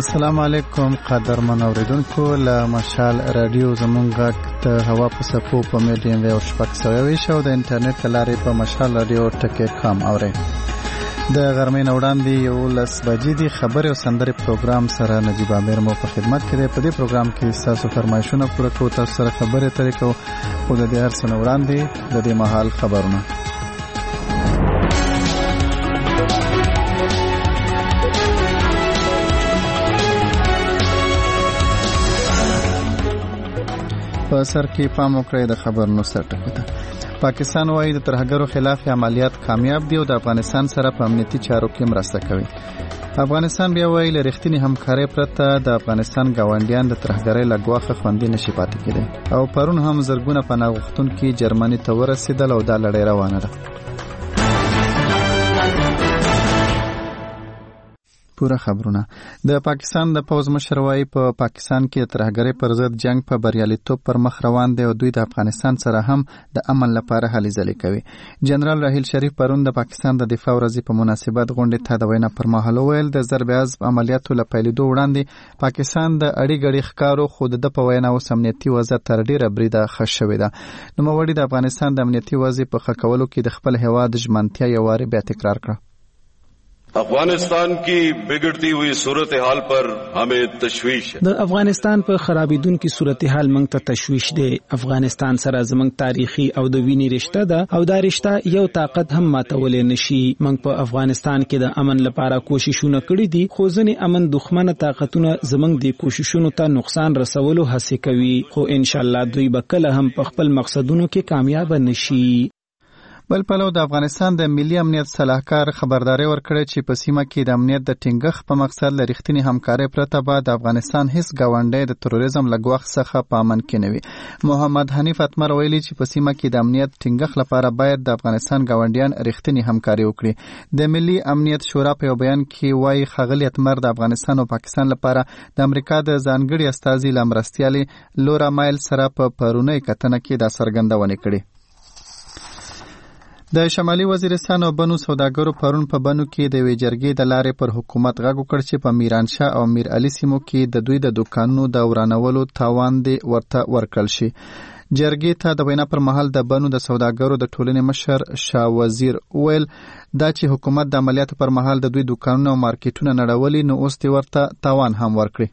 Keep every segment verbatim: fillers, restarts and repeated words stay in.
السلام علیکم قدرمن اوریدونکو له مشال رادیو زمونږ د هوا په سپو په میډیم ویو شپږ سوه ویشت او د انټرنیټ له لارې په مشال رادیو ټکي کام اورئ. د غرمې نه وړاندې یولس بجې دي. خبرې او سندرې پروګرام سره نجیب عامر مو په خدمت کې دی. په دې پروګرام کې ستاسو فرمایشونه پوره کوو، تاسو سره خبرې اترې کوو، خو د دې هر څه نه وړاندې د دې مهال خبرونه. په سر کې پام وکړئ د خبرونو سرټکو ته. پاکستان وايي د ترهګرو خلاف عملیات کامیاب دي او د افغانستان سره په امنیتي چارو کې مرسته کوي. افغانستان بیا وايي له رښتینې همکارۍ پرته د افغانستان ګاونډیان د ترهګرۍ له ګواښه خوندي نشي پاتې کېدی. او پرون هم زرګونه پناه غوښتونکي جرمني ته ورسېدل او دا لړۍ روانه ده. پوره خبرونه. د پاکستان د پوز مشر وايي په پاکستان کې د ترهګرۍ پر ضد جنگ په بریالیتوب پر مخ روان دی او دوی د افغانستان سره هم د امن لپاره هلې ځلې کوي. جنرال راحیل شریف پرون د پاکستان د دفاع ورځې په مناسبت غونډې ته د وینا پر مهال وویل د ضرب عضب عملیاتو له پیلېدو وړاندې پاکستان د اړې ګړې ښکارو، خو د په وینا اوس امنیتي وضع تر ډیره بریده ښه شوې ده. نوموړي د افغانستان د امنیتي وضع په ښه کولو کې د خپل هیواد ژمنتیا یو وارې بیا تکرار کړه. افغانستان کی بگڑتی ہوئی صورتحال پر ہمیں تشویش ہے. د افغانستان په خرابیدونکو صورتحال موږ ته تشویش دی. افغانستان سره زموږ تاریخي او د ویني رشته ده او دا رشته یو طاقت هم ماتولې نشي. موږ په افغانستان کې د امن لپاره کوششونه کړې دي، خو ځینې امن دښمنه طاقتونه زموږ د کوششونو ته نقصان رسولو هڅه کوي، خو ان شاء الله دوی به کله هم په خپل مقصدونو کې کامیاب نشي. بل پلو د افغانستان د ملي امنیت صلاحکار خبرداري ورکړه چې په سیمه کې د امنیت د ټینګښت په مقصد له رښتینې همکارۍ پرته به د افغانستان هیڅ ګاونډی د تروریزم له ګواښ څخه په امن کې نه وي. محمد حنیف اتمر ویلي چې په سیمه کې د امنیت ټینګښت لپاره باید د افغانستان ګاونډیان رښتینې همکاري وکړي. د ملي امنیت شورا په یو بیان کې وایي ښاغلي اتمر د افغانستان او پاکستان لپاره د امریکا د ځانګړي استازي له مرستیالې لورا مایل سره په پرونی کتنه کې دا څرګندونه کړې. د شمالي وزیرستان او بنو سوداګرو پرون په بنو کې د یوې جرګې د لارې پر حکومت غږ وکړ چې په میرانشاه او میر علي سیمو کې د دوی د دوکانونو د ورانولو تاوان دی ورته ورکړل شي. جرګې ته د وینا پر مهال د بنو د سوداګرو د ټولنې مشر شاه وزیر ویل دا چې حکومت د عملیاتو پر مهال د دوی دوکانونه او مارکیټونه نړولي نو اوس دی ورته تاوان هم ورکړي.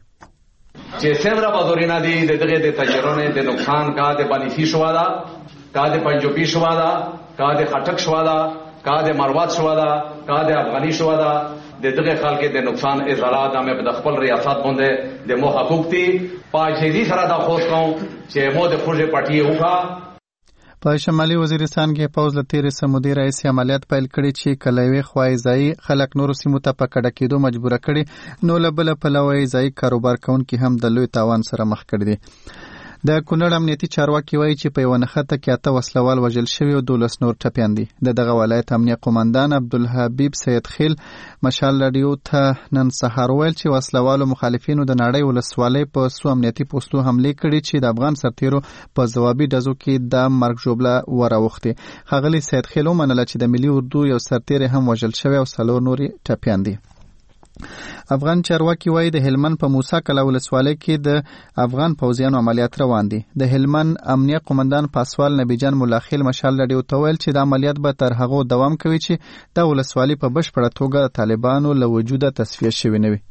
چې څومره بازارونه دي د دغه د تاجرانو د نقصان کا د بانفي شو دا کا د پنجوبي شو دا کا د خټک شو دا کا د مروات شو دا کا د افغاني شو دا د دغه خلک د نقصان ازالات هم په خپل ریاست باندې د مو حقوق دي پاجېدي سره دا خوښ کوم چې مو د خوږه پټي وکا. په شمالي وزیرستان کې پوز له تیرې سمودي رئیس عملیات پیل کړي چې کلوي خوای ځای خلک نور سیمو ته په کډه کېدو مجبور کړي، نو له بل په لوي ځای کاروبار کوونکي هم د لوی تاوان سره مخ کړي دي. د کونړ امنیتي چارواکي وایي چې په یو نښته کې اته وسلوال وژل شوي او دولس نور ټپیان دي. د دغه ولایت امنیه قومندان عبدالحبیب سید خیل مشال رادیو ته نن سهار ویل چې وسلوالو مخالفینو د نړۍ ولسوالۍ په څو امنیتي پوستو حملې کړي چې د افغان سرتیرو په ځوابي ډزو کې د مرګ ژوبله وراوښتې. ښاغلي سید خیل ومنله چې د ملي اردو یو سرتیر هم وژل شوی او څلور نورې ټپیان دي. افغان چارواکي وایي د هلمند په موسی کلا ولسوالۍ کې د افغان پوځیانو عملیات روان دي. د هلمند امنیه قومندان پاسوال نبی جان ملاخیل مشال رادیو ته ویل چې د عملیات به تر هغه دوام کوي چې د ولسوالۍ په بشپړه توګه د طالبانو له وجوده تصفیه شوی نه وي.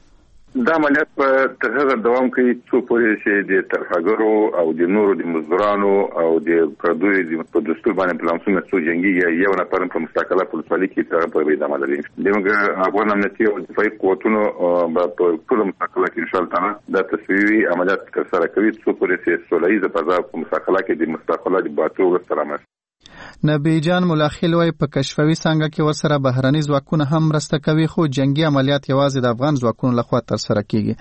دا عملیات په تر هغه دوام کوي څو پورې چې د ترهګرو او د نورو د مزدورانو او د پردوی د په دستور باندې پلانونه څو جنگي یو نفر په مستقله ولسوالۍ کې تر په ویده عمل لري. دغه افغان امنیتي او دفاعي قوتونو په ټول مستقله کې ان شاء الله تعالی د تصفیوي عملیات ترسره کوي څو پورې چې سولهییزه فضا په مستقله کې د مستقله د باتو سره. نبی جان ملاخیل وای په کشفوي څنګه کې ورسره بهرني ځواکونه هم مرسته کوي، خو جنگي عملیات یوازې د افغان ځواکونو لخوا ترسره کیږي.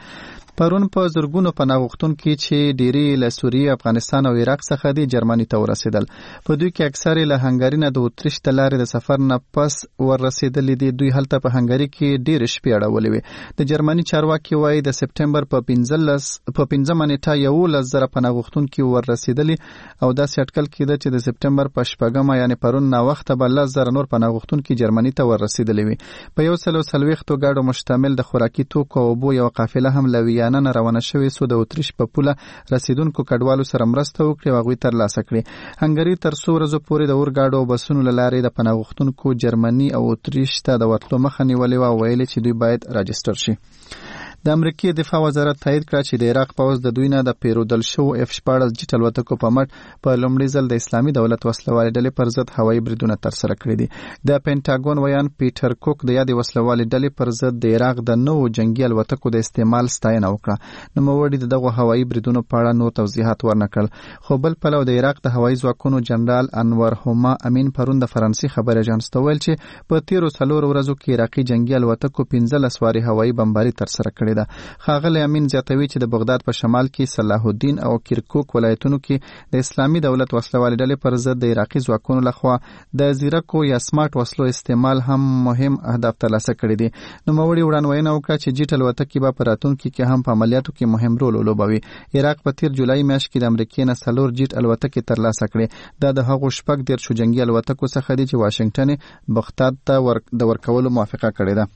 پرون په زرګونو پناه غوښتونکي چې ډېری له سوریې، افغانستان او عراق څخه دي جرمني ته ورسېدل. په دوی کې اکثر له هنګري نه د اتریش د لارې د سفر نه پس ورسېدلي دي. دوی هلته په هنګري کې ډېرې شپې اړولې وې. د جرمني چارواکي وایي د سپټمبر په پنځلس په پنځمه نیټه یولس زره پناه غوښتونکي ورسېدلي او داسې اټکل کېده چې د سپټمبر په شپږمه یعنې پرون ناوخته به لس زره نور پناه غوښتونکي جرمني ته ورسېدلي وي. په یو سل او څلوېښتو ګاډو مشتمل د خوراکي توکو او اوبو یوه قافله هم له ویانا نه روانه شوې څو د اتریش په پوله رسیدونکو کډوالو سره مرسته وکړي او هغوی ترلاسه کړي. هنګري تر څو ورځو پورې د اورګاډو او بسونو له لارې د پناه غوښتونکو جرمني او اتریش ته د ورتلو مخه نیولې وه او ویلې چې دوی باید راجستر شي. د امریکای دفاع وزارت تایید کړ چې د عراق پوځ د دوی نه د پیرودل شو اف شپاړس جټ الوتکو په مټ په لومړي ځل د اسلامي دولت وسلوالې ډلې پر ضد هوایي بریدونه ترسره کړي دي. د پینټاګون ویان پیټر کوک د یادې وسلوالې ډلې پر ضد د عراق د نوو جنگي الوتکو د استعمال ستاینه وکړه. نوموړي د دغو هوایي بریدونو په اړه نور توضیحات ورنکړل. خو بل پلو د عراق د هوایي ځواکونو جنرال انور هما امین پرون د فرانسې خبري اژانس ته ویل چې په تیرو څلورو ورځو کې عراقي جنگي الوتکو پنځلس وارې هوایي بمباري ترسره کړې ده. ښاغلی امین زیاتوي چې د بغداد په شمال کې صلاح الدین او کرکوک ولایتونو کې د اسلامي دولت وسلوالې ډلې پر ضد د عراقي ځواکونو لخوا د زیرکو یا سمارټ وسلو استعمال هم مهم اهداف ترلاسه کړي دي. نوموړي وړاندوینه وکړه چې جټ الوتکې به په راتلونکي کې هم په عملیاتو کې مهم رول ولوبوي. عراق په تیر جولای میاشت کې د امریکای نه څلور جټ الوتکې ترلاسه کړې. دا د هغو شپږ دېرشو جنګي الوتکو څخه دي چې واشنګټن بغداد ته ور... د ورکولو موافقه کړې ده.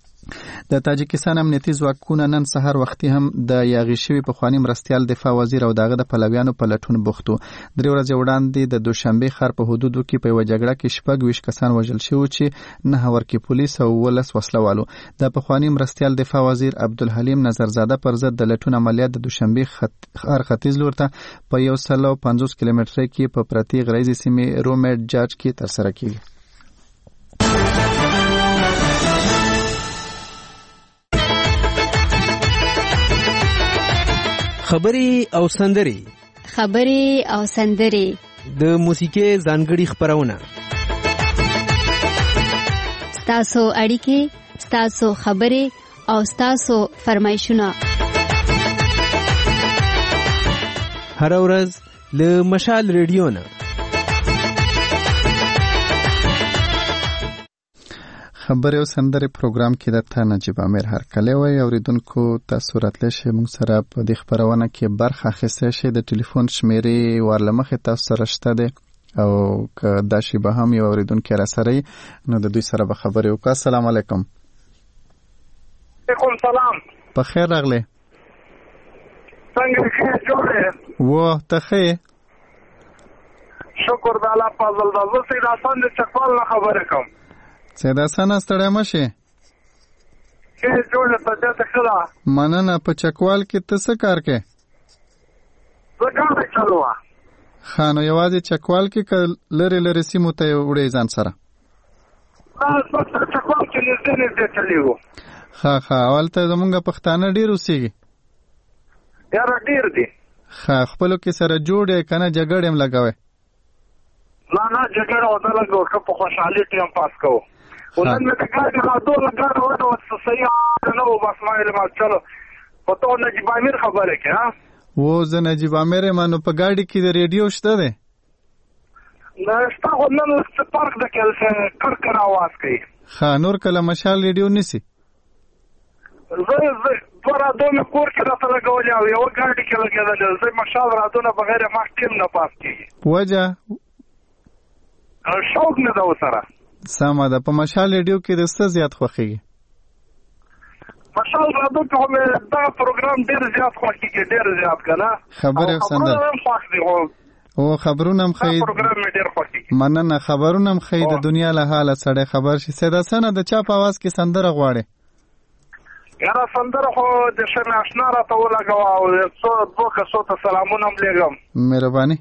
د تاجکستان امنیتي ځواکونه نن سهار وختي هم د یاغي شوي پخواني مرستیال دفاع وزیر او دغه د پلویانو په لټون بوخت وو. درې ورځې وړاندې د دوشنبه ښار په حدودو کې په یوه جګړه کې شپږ ویشت کسان وژل شوي چې نه ورکې پولیس او ولس وسلوالو. د پخواني مرستیال دفاع وزیر عبدالحلیم نظرزاده پر ضد د لټون عملیات د دوشنبه ښار ختیځ لور ته په یو سل او پنځوس کیلومتره کې په پرتې غریزي سیمې رومېټ جاج کې ترسره کیږي. خبري او سندري خبري او سندري د موسیقي ځانګړي خبرونه ستاسو اړیکې ستاسو خبري او ستاسو فرمایشونه هر ورځ له مشال ریډیو نه. خبري او سندري پروګرام کې د تا نجیب امیر هرکلی وای. اوریدونکو تاسو راتلی شئ موږ سره په دې خپرونه کې برخه اخیستی شئ. د ټلیفون شمیرې ور له مخې تاسو سره شته دی او که دا شی به هم یو اوریدونکی راسره نو د دوی سره به خبرې وکړو. السلام علیکم. وعلیکم سلام. په خیر راغلی. څنګه ښه جوړ و ته ښه؟ شکر د الله فضل ده. زه سید حسن د چکوال نه خبرې کوم. سید حسن ستړی مه شې. ښه جوړه طبیعت ښه ده. مننه. په چکوال کې ته څه کار کوې؟ زه ګاډی چلوم. ښه نو یوازې چکوال کې که لرې لرې سیمو ته یې وړې ځان سره؟ دا چکوال کې نږدې نږدې چلیږو. ښه ښه. هلته زمونږ پښتانه ډېر اوسېږي؟ یاره ډېر دي. ښه. خپلو کې سره جوړ یې که نه جګړې هم لګوئ؟ نه نه جګړه ونه لګوو. ښه په خوشحالي ټیم پاس کوو. خو نن مې د ګاډي رادو له ګاډه وته صحیح نه و. بس ما ویل چلو په تو نجیب امیر خبرې کې. و زه نجیب امیر یم. نو په ګاډي کې د ریډیو شته دی؟ نه شته خو نن پارک د کې کرکر اواز کوي. ښه. نور کله مشال ریډیو نیسي؟ زه زه دوه رادو مې کور کې راته لګولې او یوه ګاډي کې لګېدلې. زه مشال رادونه بغیر ما ټیم نه پاس کېږي. وجه؟ شوق نه ده ورسره. سمه ده. په مشال ریډیو کې د څه زیات خوښېږي؟ مشال رادیو کې مې دا پروګرام ډېر زیات خوښېږي. ډېر زیات که نه خبرې او سندرې خبرونه هم خوښ دي. خو او خبرونه هم ښایي. دا پروګرام مې ډېر خوښېږي. مننه. خبرونه هم ښایي د دنیا له حاله سړی خبر شي. سید حسنه د چا په اواز کې سندره غواړې؟ یاره سندره خو د ښه مې اشنا راته ولګوه او څو دوه کسو ته سلامونه هم لېږم. مهرباني.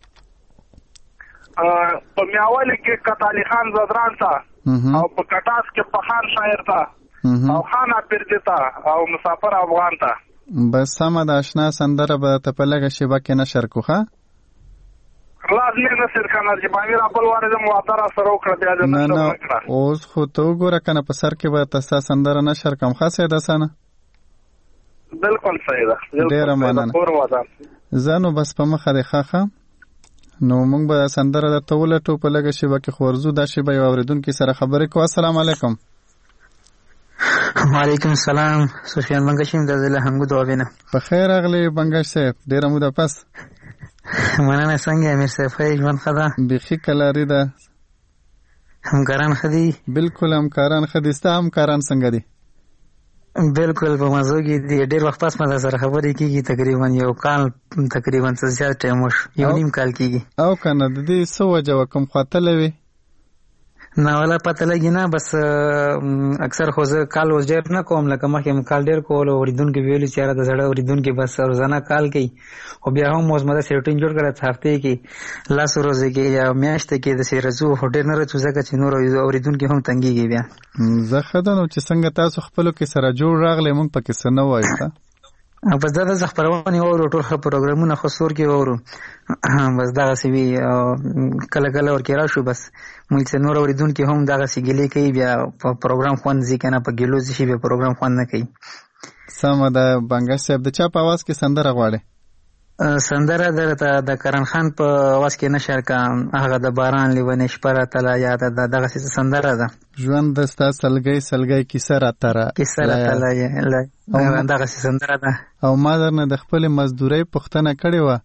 په میاولي کې کتالي خان زدران ته او په کټاس کې په خان شاعر ته او خان اپردي ته او مسافر افغان ته. بس سمه د اشنا سندره به ته په لږه شیبه کې نشر کو. ښه لازمي نشر کنه چې باندې خپل وارد موادر سره وکړه بیا د نشر وکړه. اوس خو ته وګوره کنه په سر کې به تاسو سندره نشر کوم. ښه سید حسن بالکل صحیح ده. ډیره مننه. زه نو بس په مخه د خاخه نو موږ به سندره درته ولټو په لږه شیبه کې خو ورځو دا شیبه یو اورېدونکي سره خبرې کوو. السلام علیکم. وعلیکم السلام. سفیان بنګش یم د ضلع همګو دوابینه. په خیر راغلی بنګش صاحب، ډېره موده پس. مننه. څنګه امیر صاحب ښه ژوند ښه ده؟ بیخي کلاري ده. همکاران ښه دي؟ بلکل همکاران ښه دي. ستا همکاران څنګه دي؟ بالکل په مزو کې دي. ډېر وخت پس ما سره خبرې کېږي، تقریبا یو کال تقریبا څه زیات ټایم وشو، یو نیم کال کېږي. او که نه د دې څه وجه وه، کوم خوا تللی وې؟ نه ولا پته لګي نه، بس اکثر خو زه کال اوس ډېر نه کوم، لکه مخکې مې کال ډېر کول. اورېدونکي ویلي چې یاره د زړه اورېدونکي بس روزانه کال کوي، خو بیا هم اوس مده روټین جوړ کړی هفتې کې لسو ورځې کې یا میاشتې کې داسې راځو، خو ډېر نه راځو ځکه چې نور اورېدونکي هم تنګېږي. بیا زه ښه ده نو چې څنګه تاسو خپلو کې سره جوړ راغلی، موږ پکې څه نه وایو ښه. بس دا د خپرونې واورو، ټول ښه پروګرامونه خو سور کې واورو، بس دغسې وي. کله کله ورکې راشو، بس موږ چې نور اورېدونکي هم دغسې ګیلې کوي، بیا په پروګرام خوند ځي که نه، په ګیلو ځي شي بیا پروګرام خوند نه کوي. سمه ده. بنګش صاحب د چا په اواز کې سندره غواړې؟ سندره درته د کرن خان په اواز کې نشر کا، هغه د باران لیونې شپه راته لا یاده ده، دغسې سندره ده. ژوند د ستا سلګۍ سلګۍ کیسه راته را کیسه راته لا دغسې سندره ده. او ما درنه د خپلې مزدورۍ پوښتنه کړې وه،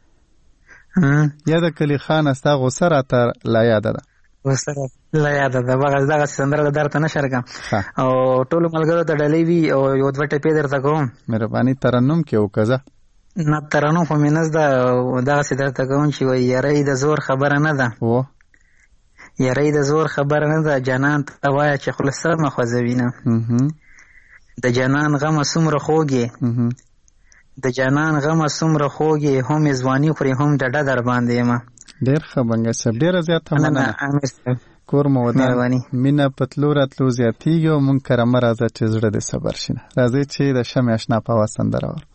یا د کلي خانه ستا غوسه راته لا یاده ده؟ غوسه لا یاده ده. دغسې سندره ده درته نشر کا، او ټولو ملګرو ته ډلې وي، او یو دوه ټپې درته کوم. مهرباني ترنم کې وکړه. نه ترنم خو مې نه زده، دغسې درته کوم چې وایي یارۍ د زور خبره نه ده، یارۍ د زور خبره نه ده، جانان ته وایه چې خوله سمه خوځوي نه. د جانان غمه څومره خوږ یې، د جانان غمه څومره خوږ یې، هم یې ځواني خورې هم ډډه در باندې یمه. ډېر ښه بنګش صاحب، ډېره زیاته مننه. کور مو ودان، مینه په تلو راتلو زیاتېږي، او موږ کره مه راځه چې زړه دې صبر شي نه. راځئ چې د شمې اشنا په اواز سندره ور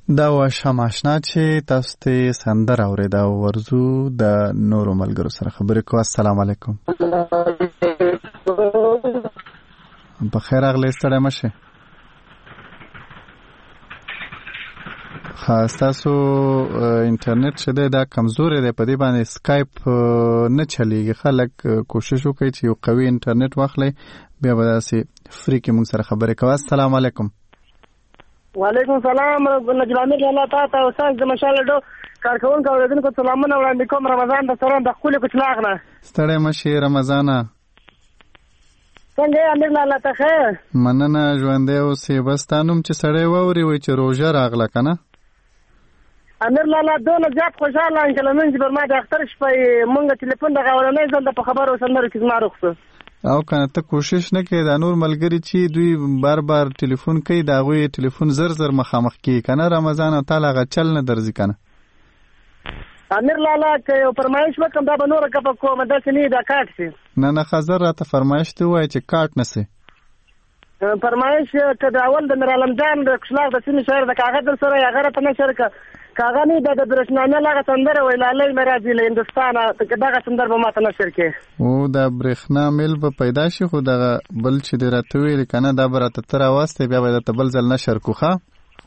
دا و شام آشنا چې تاسو ته سندره اورېده او ورځو د نورو ملګرو سره خبرې کوو. السلام علیکم. په خیر راغلی، ستړی مه شئ. ښه، ستاسو انټرنیټ چې دی دا کمزوری دی، په دې باندې سکایپ نه چلیږي. خلک کوشش وکړي چې یو قوي انټرنیټ واخلئ، بیا به داسې فری کې موږ سره خبرې کوو. السلام علیکم. وعلیکم سلام. نجیب امیر الله تعالی ته استاد د مشال ډو کارکونکو اوریدونکو سلامونه وړاندې کوم. رمضان د سره د خپل کوچلاغ نه ستړی مه شئ. رمضان څنګه امیر الله ته خیر مننه، ژوندی اوسې. بس تا نوم چې سړی واوري وایي چې روژه راغله که نه؟ امیر الله دونه زیات خوشحاله یم چې لمونځ پر ما د اختر شپه مونږ ټلیفون دغه اولنی ځل د په خبرو سندرو کې زما روغ شو. او کنه ته کوشش نه کوي دا نور ملګری چې دوی بار بار ټلیفون کوي د هغوی ټلیفون زر زر مخامخ کیږي که نه رمضان او تعالی هغه چل نه درځي که نه؟ امیر لالا که یو فرمایش وکړم دا به نوره کپه کوم، داسې نه دا کاټ شي. نه نه ښه زر راته فرمایش ته ووایه چې کاټ نه سي. فرمایش که د اول د میر عالم جان د کشلاغ د سیمې شاعر د کاغذ در سره هغه راته نشر که کاغه نه د برېښنانه هغه سندره وایي لالی مې راځي له هندوستانه، دغه سندره به ماته نشر کړې. او د برېښنا میل به پیدا شي، خو دغه بل چې دې راته ویلې که نه دا به راته ته راواستې بیا به درته بل ځل نشر کړو. ښه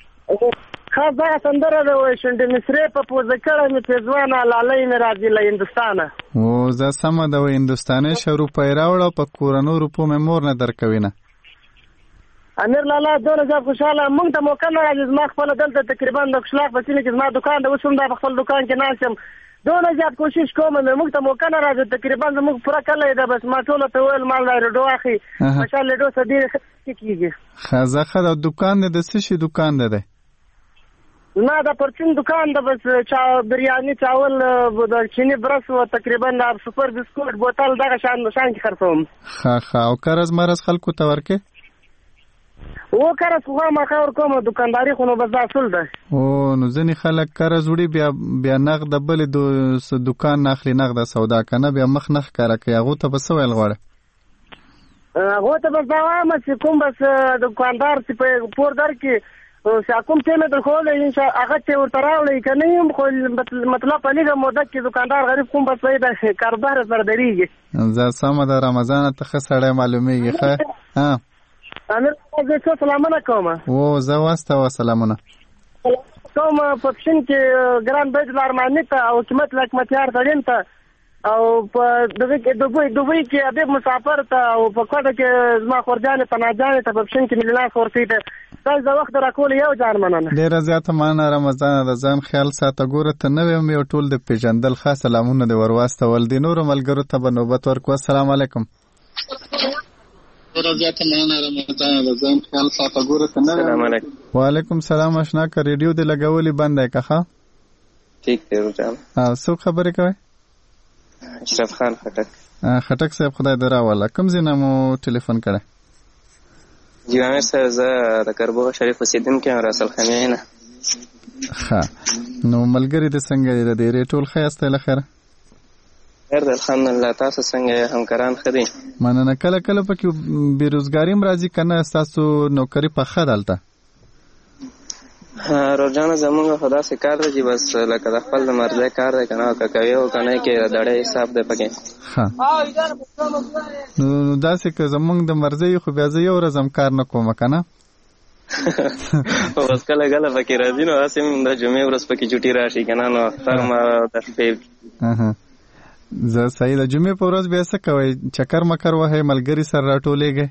خاص دغه سندره ده وایي شونډې مې سرې په پوزه کړی مې پېزوانه لالی مې راځي له هندوستانه. او زه سمه ده وایي هندوستانۍ شه روپۍ راوړه په کورنو روپو مې مور نه درکوي نه. امیر لالا دونه زیات خوشحاله مونږ ته موقع نه راځي. زما خپله دلته تقریبا د کشلاغ په سیمه کې زما دکان ده، اوس هم دا په خپل دکان کې ناست یم. دونه زیات کوشش کوم مونږ ته موقع نه راځي. تقریبا زموږ پوره کلی ده، بس ما ټوله ته ویل مال دا رډو اخلي مشال رډو څه ډېرې ښه کېږي. ښه زه ښه ده. دکان دی د څه شي دکان دی دی؟ نه د پرچون دکان ده، بس چا بریاني چاول د چیني برس و تقریبا سوپر بسکوټ بوتل دغه شان شان کې خرڅوم. ښه ښه. او قرض مرض خلکو ته ورکې؟ و قرض خو ما خور کوم دکانداري خو نو بس دا اصول ده. او نو ځینې خلک قرض وړي بیا بیا نغده بلې دکان نه اخلي، نغده سودا که نه بیا مخ نه ښکاره کوي. هغو ته به څه ویل غواړې؟ هغو ته بس دا وایم چې کوم بس دکاندار چې په پور درکړي چې کوم څه مې درښودلی هغه چې ورته راوړئ که نه یم، خو مطلب په لږه موده کې دکاندار غریب کوم بس وایي د کاروبار سره درېږي. زه سمه ده. رمضانه ته ښه سړی معلومېږي. ښه امیر زه څه سلامونه کوم. او زه واستوه سلامونه کوم پکشن کې ګران بیت الارماني ته او حکومت لکمتیار تړین ته او په دغه کې دوی دوی کې ادب مسافر ته او په کوټه کې زما خورجانې پناهجانې ته پکشن کې ملي لاس ورسي ته تاسو د وخت راکول یو ځان مننه. ډېره زیاته مننه رمضان. د ځان خیال ساته. ګوره ته نه ویم یو ټول د پیژندل ښه سلامونه دې ور واستول. د نورو ملګرو ته به نوبت ورکړو. السلام علیکم. السلام علیکم. وعلیکم سلام. اشنا که ریډیو دې لګولې بند دی که ښه؟ ٹھیک دی روجان. څوک خبرې کوئ؟ اشرف خان خټک. خټک صاحب خدای دې راوله. کوم ځای نه مو ټلیفون کړی؟ جی امیر صاحب زه د کربوغه شریف اوسېدونکی یم، راسل خمیې نه. ښه نو ملګري دې څنګه دي؟ د ډېرې ټول ښه یاست له خیره؟ خیر دی الحمدلله. تاسو څنګه یې؟ همکاران ښه دي؟ مننه. کله کله پکې بېروزګاري هم راځي که نه؟ ستاسو نوکري پخه ده هلته؟ روجانه زمونږ خو داسې کار دی چې بس لکه د خپل د مرضۍ کار دی که نه، که کوي او که نه کې د دړۍ حساب دی پکې. ښه نو داسې که زمونږ د مرضۍ خو بیا زه یو ورځ هم کار نه کوم که نه؟ خو بس کله کله پکې راځي نو داسې هم د جمعې ورځ پکې چوټي راشي که نه، نو اختر ما د شپې زه صحیح د جمعې په ورځ بیا څه کوئ؟ چکر مکر وهئ ملګري سره راټولېږئ؟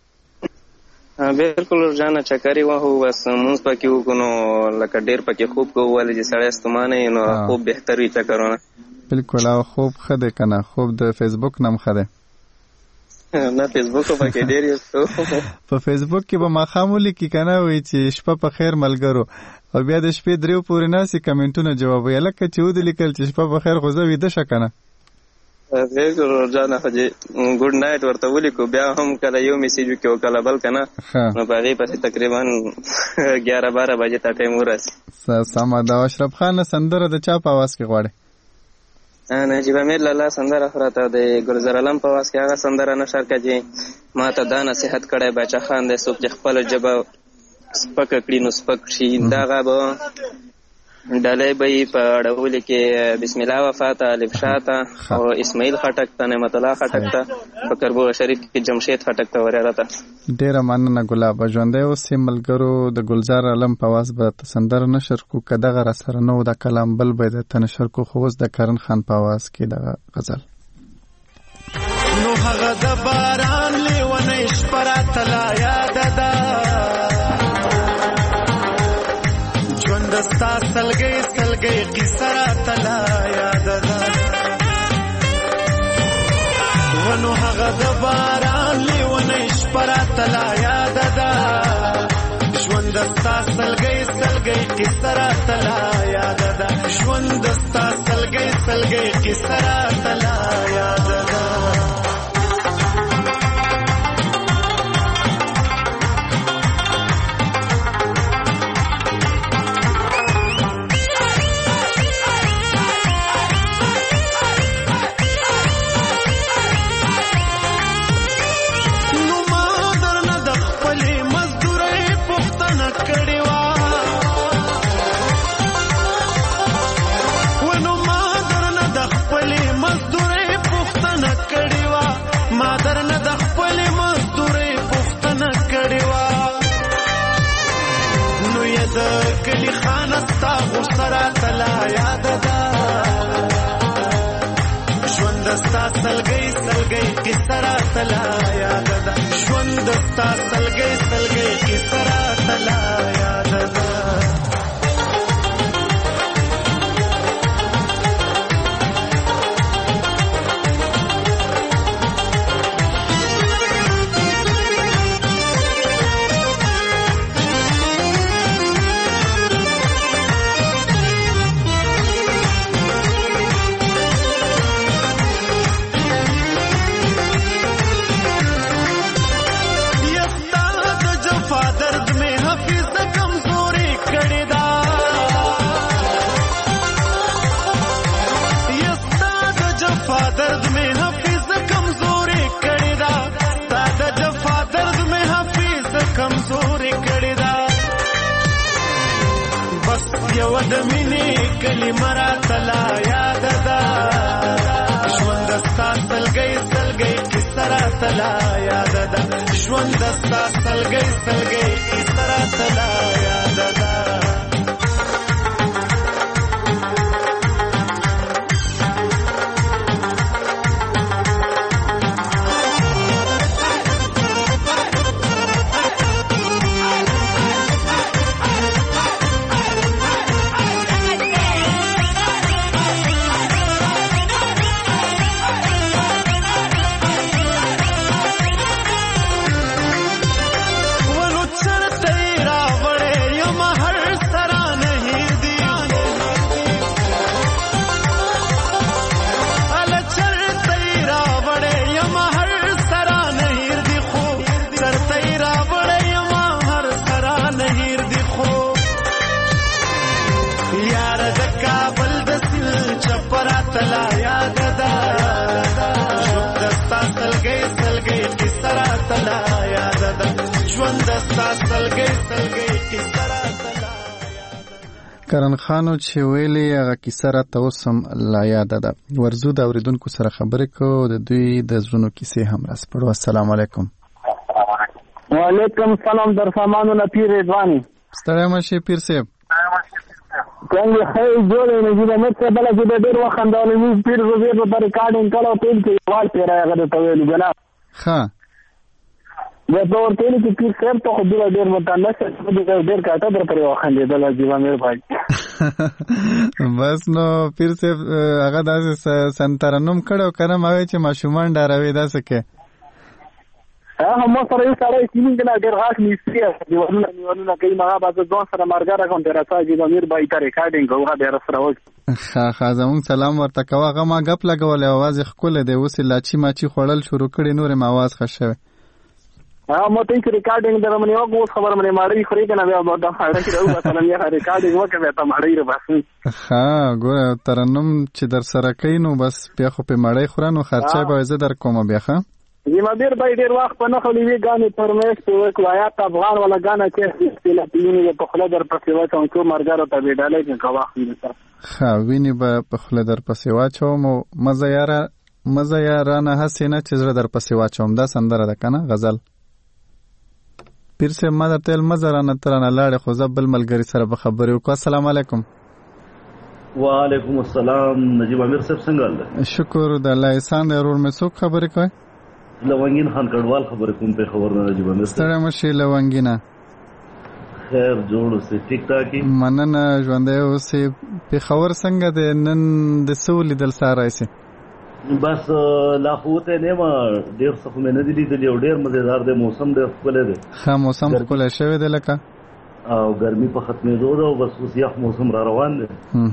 بالکل روجانه چکرې وهو، بس مونځ پکې وکړو نو لکه ډېر پکې خوب کوو، ولې چې سړی ستومانه وي نو خوب بهتر وي چکرونه. بالکل. او خوب ښه دی که نه؟ خوب د فیسبوک نه هم ښه دی. نه فیسبوک پکې ډېر یوز کوو. په فیسبوک کې به ماښام ولیکي که نه وایي چې شپه په خیر ملګرو، او بیا د شپې دریو پورې ناستې کمنټونه جوابوي. لکه چې ودې لیکل چې شپه په خیر خو زه ویده شه که نه؟ بالکل روجانه خو چې ګوډ نایټ ورته ولیکو بیا هم کله یو میسیج وکړو کله بل که نه، نو په هغې پسې تقریبا ګیاره باره بجې ته ټایم ورسي. سمه ده. اشرف خان سندره د چا په اواز کې غواړې؟ نجیب امیر لالا سندره خو راته د ګلزار علم په اواز کې هغه سندره نشر کړه چې ما ته دا نصیحت کړی باچا خان دی څوک چې خپله ژبه سپک کړي نو سپک شي. دغه به ډلې به یې په اړولې کې بسم الله وفاته، الف شاته او اسماعیل خټک ته، نعمت الله خټک ته، فکر بو شریف کې جمشید خټک ته وراره ته. ډیره مننه ګلاب. ژوندی اوسې ملګرو. د ګلزار علم په واس به سندر نشر کو که دغه را سره نو د کلام بل به د تنشر کو خو اوس د کرن خان په واس کې دغه غزل. نو هغه د باران لیونه شپرا تلا یاد ده، ژوند ستا سلګۍ سلګۍ قصه را تلا یاد ده. ونو هغه د باران لیونه شپرا تلا یاد ده، ژوند ستا سلګۍ سلګۍ قصه را تلا یاد ده، ژوند ستا سلګۍ سلګۍ قصه را تلا یاد ده. کلی خانستا غسرا تلا یاد ده، ژوند ستا سلګۍ سلګۍ قصه را تلا یاد ده، ژوند ستا سلګۍ سلګۍ قصه را تلا یاد ده. یو د مینې کلمه را تلا یاد ده، ژوند ستا سلګۍ سلګۍ قصه را تلا یاد ده، ژوند ستا سلګۍ سلګۍ قصه را تلا یاد ده. کرن خانو چې ویلې هغه کیسه راته اوس هم لا یاده ده. ورځو د اورېدونکو سره خبرې کوو، د دوی د زړونو کیسې هم راسپړو. السلام علیکم. وعلیکم السلام. در سامانو نه پیر رضواني. ستړی مشې پیر صاحب. څنګه خیر جوړې نه دي مې څه بل چې ډېر وخت اندول مې پیر زویر په ریکارډینګ کړو ټول کې وال پیرا هغه ته ویل جناب. ها دا دور ټول کې پیر صاحب ته خو ډېر متعلق څه ډېر کاټه در پرې وخت دی د جیوا مې بھائی. بس نو پیر صاحب هغه داسې سنترنوم کړو کنه ما وی چې ماشومان ډاروي داسې کې هغه مو سره یو سره کینې کنه ډېر غاښ نیسي دی ورنه نیولونه کوي ما بعد ځون سره مرګره کوم تر راځي د امیر بای ته ریکارډینګ هغه ډېر سره وځي. ها ها زمون سلام ورته کوه. هغه ما غپ لګول اواز خپل دی اوس لاچی ماچی خړل شروع کړي نور ما आवाज خښوي. ها مو ته ریکارډینګ درمنه یو کو خبر مې ماړی خوري کنه بیا د هغه کې راو مثلا یې ریکارډینګ وکړه ته ماړی را باسي. ها ګوره ترنم چې در سره کینو بس بیا خو په ماړی خورانو خرچه به زه در کوم بیا ښه زمابیر بای ډیر وخت په نه خولي وی غانې پرمېش په وکړ آیات افغان ولا غانه چې فلسطیني په خله در پسې واچوم چې مرګره ته ویډالې کې کواخ ویني ښه ویني به په خله در پسې واچوم مزه یاره مزه یارانه هسې نه چې زړه در پسې واچوم دا سندره ده که نه غزل پیر صاحب ما درته ویل مزه رانه ته رانه لاړې خو زه بل ملګري سره به خبرې وکړو. السلام علیکم. وعلیکم السلام. نجیب امیر صاحب څنګه حال ده؟ شکر د الله احسان دی. ورور مې څوک خبرې کوي؟ لونګین خان کډوال خبرې کوم په خبر نه نجیب امیر صاحب. ستړی مه شې لونګینه. خیر جوړ اوسې ټیک ټاک یې؟ مننه ژوندی اوسې. پېښور څنګه دی نن د څه ولیدل سهار راسې؟ بس لا خو وتی نه یم ډېر څه خو مې نه دي لیدلي او ډېر مزېدار دی موسم ډېر ښکلی دی. ښه موسم ښکلی شوی دی لکه او ګرمي په ختمېدو ده او بس اوس یخ موسم را روان دی.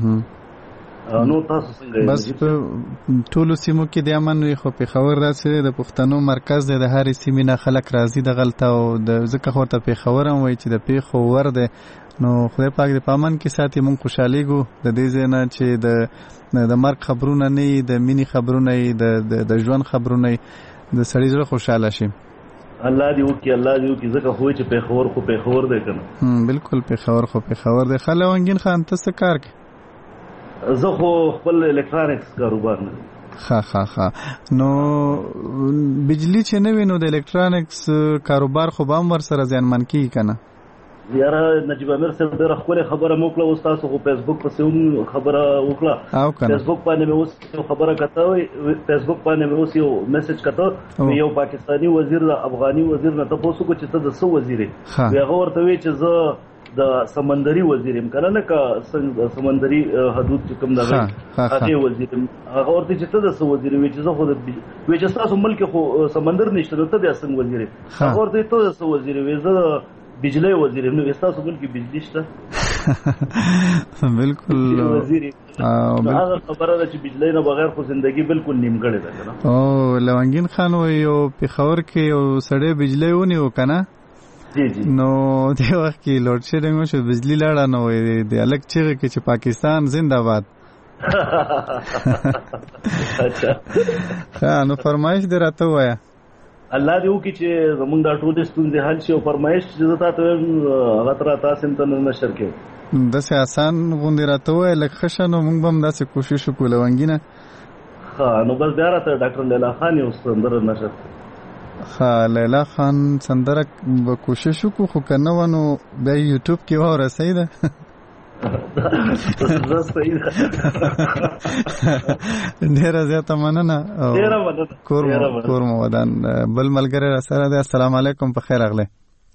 نو تاسو څنګه؟ بس په ټولو سیمو کې د امن وي خو پېښور داسې دی د پښتنو مرکز دی د هرې سیمې نه خلک راځي دغلته او د ځکه خو ورته پېښور هم وایي چې د پېښور دی نو خدای پاک دې په امن کې ساتي. مونږ خوشحالیږو د دې ځای نه چې د د مرګ خبرونه نه وي د مینې خبرونه وي د ژوند خبرونه وي د سړي زړه خوشحاله شي. الله دې وکړي الله دې وکړي ځکه خو چې پېښور خو پېښور دی که نه؟ بلکل پېښور خو پېښور دی. ښه لونګین خان ته څه کار کوې؟ زه خو خپل الکترانکس کاروبار نه. ښه ښه ښه نو بجلی چې نه وي نو د الکترانکس کاروبار خو به هم ورسره زیانمن کېږي که نه؟ یاره نجیب امیر صاحب ډېره ښکلې خبره مې وکړه. اوس تاسو خو فیسبوک پسې هم خبره وکړه. فیسبوک باندې مې اوس یو خبره کته فیسبوک باندې مې اوس یو میسج کته یو پاکستاني وزیر د افغاني وزیر نه تپوس وکړو چې ته د څه وزیر یې؟ هغه ورته وایي چې زه د سمندري وزیر یم که نه لکه سمندري حدود چې کوم دغه هغې وزیر یم. هغه ورته چې ته د څه وزیر یې؟ وایي چې زه خو د وایي چې ستاسو ملک خو سمندر نشته نو ته بیا څنګه وزیر یې؟ هغه ورته ته د څه وزیر یې؟ وایي زه بجلی وزیر یم. نو ستاسو ملک بجلی شته؟ بالکل وزیر هغه خبره ده چې بجلی نه بغیر خو زندگی بالکل نیمګړې ده که نه؟ او لونګین خان وایي یو پېښور کې یو سړی بجلی ونیو که نه نو دې وخت کې لوډ شیډینګ وشو بجلی لاړه نو وایي د هلک چیغې کې چې پاکستان زنده باد. ښه نو فرمایش دې راته ووایه. الله دې وکړي چې زمونږ دا ټولې ستونزې حل شي او فرمایش چې زه تا ته وایم هغه ته راته هسې ته نشر کړې. داسې آسان غوندې راته ووایه لږ ښه شه نو موږ به هم داسې کوشش وکړو لونګینه. ښه نو بس بیا راته ډاکټر لیلا خان یو سندره نشر کړې. ښه لیلا خان سندره به کوشش وکړو خو که نه وه نو بیا یوټیوب کې واوره صحیح ده؟ ډیره زیاته مننه کور مو ودان. بل ملګری را سره دی. السلام علیکم په خیر راغلی.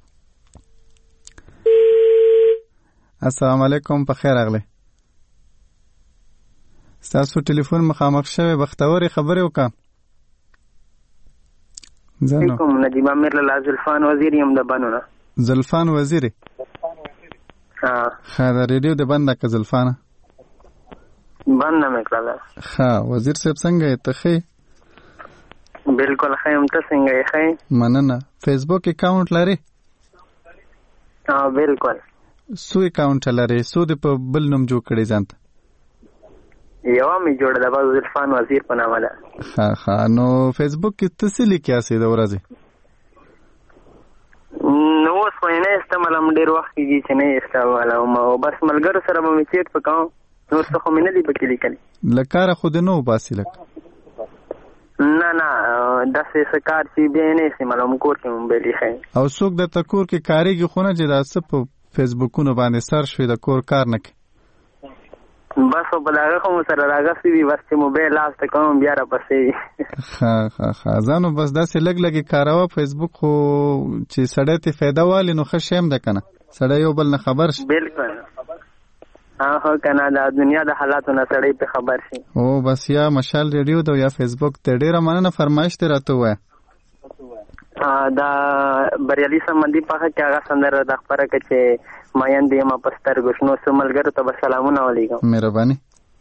السلام علیکم په خیر راغلی. ستاسو ټلیفون مخامخ شوی بختورې خبرې وکړه. علیکم نجیب امیر لاله زلفان وزیر یم د بنو نه. زلفان وزیری؟ ښه د ریډیو د بنده که زلفانه؟ بنده مې کړله. ښه وزیر صاحب څنګه یې ته ښه یې؟ بلکل ښه یم ته څنګه یې؟ ښه یې مننه. فیسبوک اکاونټ لرې؟ بلکل. څو اکاونټه لرې؟ څو دې په بل نوم جوړ کړې ځان ته؟ یوه مې جوړه ده بس زلفان وزیر په نامه ده. ښه ښه نو فیسبوک کې ته څه لیکې هسې د ورځې؟ نو اوس خو یې نه استعمالوم ډېر وخت کېږي چې نه یې استعمالوم او بس ملګرو سره به مې چیټ پکوم نور څه خو مې نه دي پکې لیکلي. له کاره خو دې نه وباسي لږ؟ نه نه داسې څه کار چې بیا یې نه استعمالوم کور کې مې بیا لیښی. او څوک درته کور کې کارېږي خو نه چې دا څه په فیسبوکونو باندې سرچ وي د کور کار نه کوي؟ بس خو په دغه خو مو سره راغستې دي بس چې موبایل لاس ته کوم بیا راپسې وي. ښه ښه ښه ځانو بس داسې لږ لږې کاروه فیسبوک خو چې سړی ته فایده والي نو ښه شی هم ده که نه سړی یو بل نه خبر شي. بلکل هو که نه د دنیا د حالاتو نه سړی پې خبر شي. او بس یا مشال ریډیو ده یا فیسبوک ته. ډېره مننه. فرمایش دې راته ووایه. دا بریالي سمندي پخه کې هغه سندره د خپره که چې مایندې یم په سترګو شنو څو ملګرو ته به سلامونه ولیږم. مهرباني.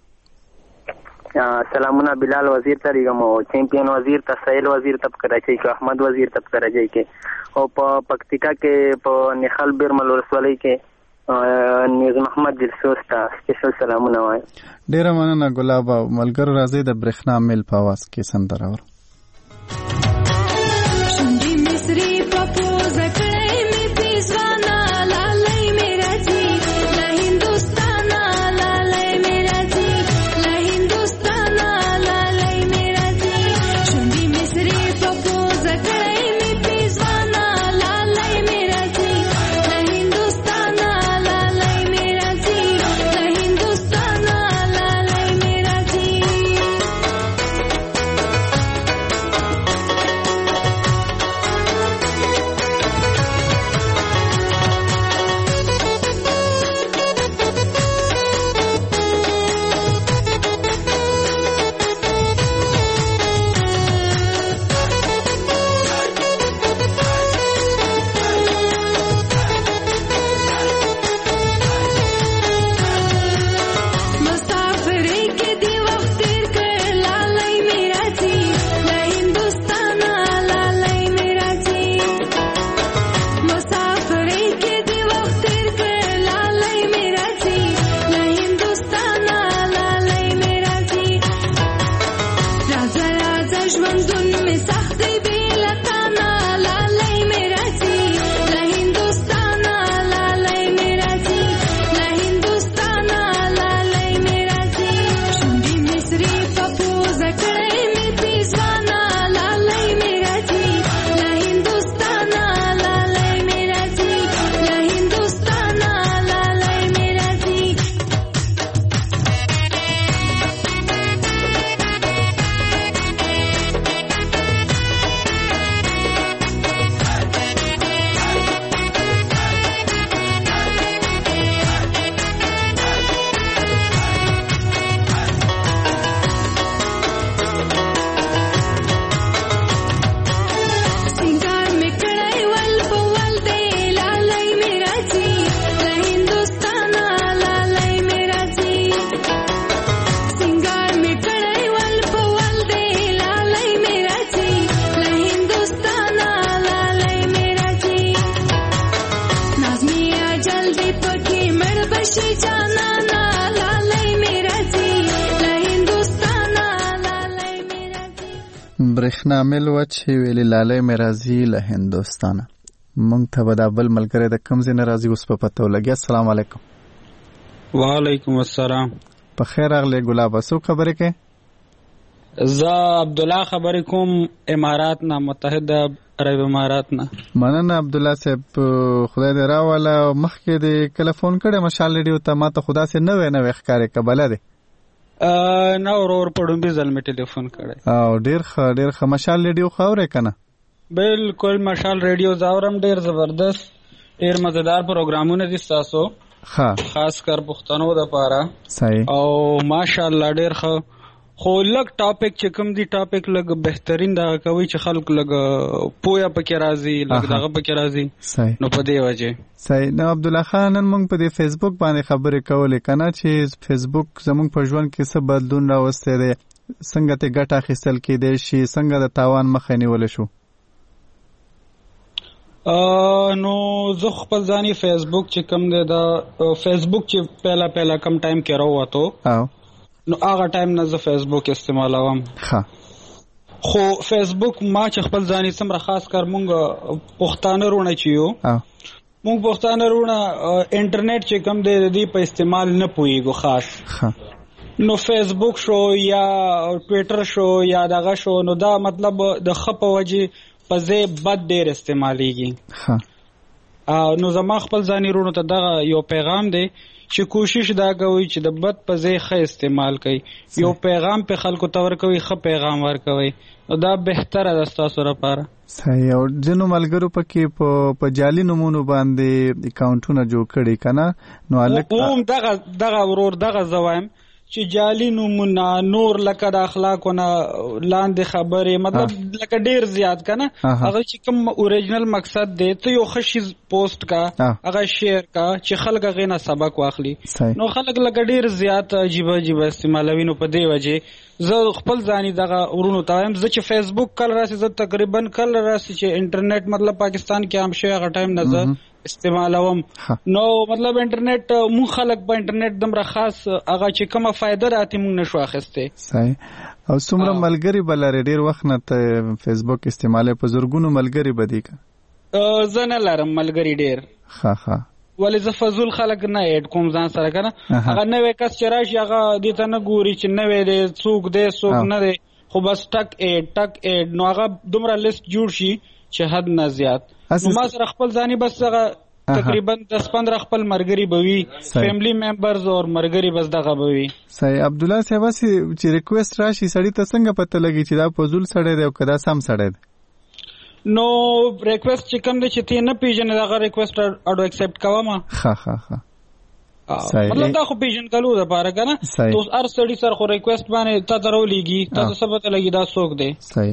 سلامونه بلال وزیر ته لیږم او چیمپیون وزیر ته سهیل وزیر ته په کراچۍ کې احمد وزیر ته په کراچۍ کې او په پکتیکا کې په نخل بیرمل ولسوالۍ کې نیوز محمد دلسوز ته سپیشل سلامونه وایم. ډېره مننه ګلاب. او ملګرو راځئ د برېښنا میل په اواز کې سندره اورو. پکې مړ بشي جانانا لالای میرا زی له هندوستانا لالای میرا زی. برېښنا مل و چې ویلي لالای میرا زی له هندوستانه. مونږ ته به دا بل ملګری د کوم ځای نه راځي اوس په پته ولګي. السلام علیکم. وعلیکم السلام. په خیر راغلی ګلابه. څوک خبرې کوي؟ زه عبدالله خبرې کوم امارات نه، متحده عرب امارات نه. مننه عبدالله صاحب، خدای دې راوله. مخکې دې کله فون کړی مشال ریډیو ته؟ ما ته خو داسې نوی نوی ښکارې که بله دی؟ نه ورور په ډومبي ځل مې ټلیفون کړی. او ډېر ښه ډېر ښه. مشال ریډیو خو اورې که نه؟ بالکل مشال ریډیو زه اورم، ډېر زبردست ډېر مزیدار پروګرامونه دي ستاسو، خاص کر پښتنو دپاره. صحیح. او ماشاءالله ډېر ښه. خو لږ ټاپک چې کوم دی ټاپک لږ بهترین دغه کوي چې خلک لږ پوهه پکې راځي، لږ دغه پکې راځي. صحیح. نو په دې وجې صحیح. نو عبدالله خان نن موږ په دې فیسبوک باندې خبرې کولې که نه چې فیسبوک زموږ په ژوند کې څه بدلون راوستی دی، څنګه ترې ګټه اخیستل کېدی شي، څنګه د تاوان مخه نیولی شو؟ نو زه خپل ځاني فیسبوک چې کوم دی دا فیسبوک چې پهلا پهلا کم ټایم کې راووتو نو هغه ټایم نه زه فیسبوک استعمالوم. خو فیسبوک ما چې خپل ځاني څومره خاص کر مونږ پښتانه رونه چې یو مونږ پښتانه رونه انټرنیټ چې کوم دی د دې په استعمال نه پوهېږو خاص. نو فیسبوک شو یا ټویټر شو یا دغه شو نو دا مطلب د ښه په وجې په ځای بد ډېر استعمالیږي. نو زما خپل ځاني رونو ته دغه یو پیغام دی چې کوشش دا کوي چې د بد په ځای ښه استعمال کوي. یو پیغام په خلکو ته ورکوي، ښه پیغام ورکوي، نو دا بهتره ده ستاسو لپاره. صحیح. او ځینو ملګرو پکې په جعلي نومونو باندې اکاونټونه جوړ کړي که نه؟ نو هلک دغه دغه ورور دغه زه وایم چې جعلي نومونه نور لکه د اخلاقو نه لاندې خبرې مطلب لکه ډېر زیات که نه هغه چې کوم اوریجنل مقصد دی ته یو ښه شیز پوسټ کا هغه شیر کا چې خلک هغې نه سبق واخلي. نو خلک لکه ډېر زیات عجیبه عجیبه استعمالوي. نو په دې وجې زه خپل ځاني دغه ورونو ته وایم زه چې فیسبوک کله راسي زه تقریبا کله راسي چې انټرنیټ مطلب پاکستان کې عام شوی هغه ټایم نه زه استعمالوم. نو مطلب انټرنیټ مونږ خلک په انټرنیټ دومره خاص هغه چې کومه فایده راتې مونږ نشو اخیستی. صحیح. او څومره ملګري به لرې؟ ډېر وخت نه ته فیسبوک استعمالوې، په زرګونو ملګري به دي که؟ زه نه لرم ملګري ډېر. ښه ښه. ولې زه فضول خلک نه ایډ کوم ځان سره که نه. هغه نوی کس چې راشي هغه دې ته نه ګوري چې نوی دی څوک دی څوک نه دی، خو بس ټک ایډ ټک ایډ نو هغه دومره لیست جوړ شي چې حد نه زیات. نو ما سره خپل ځاني بس هغه تقریبا دس پندره خپل مرګري به وي، فیملی ممبرز او مرګري بس دغه به وي. صحیح. عبدالله صاحب چې ریکویسټ راشي سړي ته څنګه پته لګي چې دا فضول سړی دی او که دا سم سړی دی؟ نو ریکویسټ چې کوم دی چې ته نه پیژنې دغه ریکویسټ اډو ایکسپټ کوه ما. ښه ښه ښه. مطلب دا خو پیژنګلو دپاره که نه تو هر سړي سره خو ریکویسټ باندې تا ته راولېږي تا ته څه پته لګي دا څوک دی. صحیح.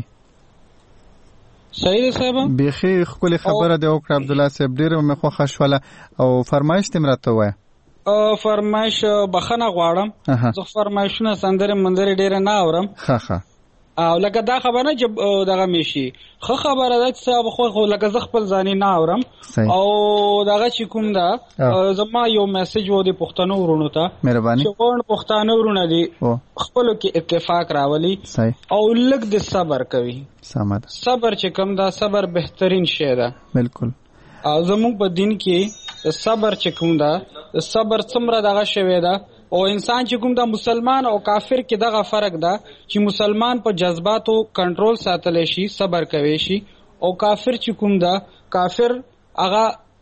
صحیح دی صاحبه. بیخي ښکلې خبره دې وکړه عبدالله صاحب، ډېره مې خوښه شوله. او فرمایش دې م راته ووایه. فرمایش بخښنه غواړم، زه فرمایشونه سندرې مندرې ډېره نه اورم. ښه ښه. او لکه دا خبره نه چې دغه مې شي ښه خبره ده چې صاحب خو لکه زه خپل ځاني نه اورم. او دغه چې کوم ده زما یو میسج و د پښتنو ورونو ته مهرباني چې غواړم پښتانه ورونه دي خپلو کې اتفاق راولي او لږ د صبر کوي. سمه ده. صبر چې کوم ده صبر بهترین شی ده. بالکل. او زموږ په دین کې صبر چې کوم ده صبر څومره دغه شوی ده او انسان چې کوم دا مسلمان او کافر کې دغه فرق ده چې مسلمان په جذباتو کنټرول ساتلی شي، صبر کوي شي، او کافر چې کوم دا کافر هغه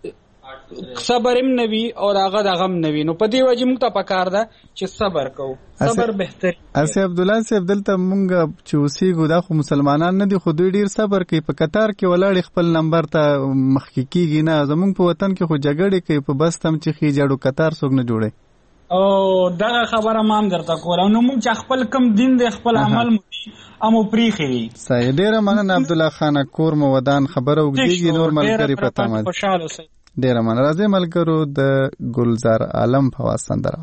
صبر هم نوي او هغه دغه هم نوي. نو په دې وجې موږ ته پکار ده چې صبر کوو. صبر بهترین. اسی عبدالله صاحب دلته موږ چې اوسېږو دا خو مسلمانان نه دي خو دوی ډېر صبر کوي، په قطار کې ولاړې خپل نمبر ته مخکې کېږي نه. زموږ په وطن کې خو جګړې کوي، په بس تم چې خي جاړو قطار څوک نه جوړوي. او دغه خبره ما هم درته کوله. نو موږ چې خپل کم دین دی خپل عمل مو دي امو پریښې وي. صحیح. ډېره مننه عبدالله خانه، کور مو ودان، خبره اوږدېږي، نور ملګري په تمه دي. ډېره مننه. راځئ ملګرو د ګلزار عالم په آواز سندره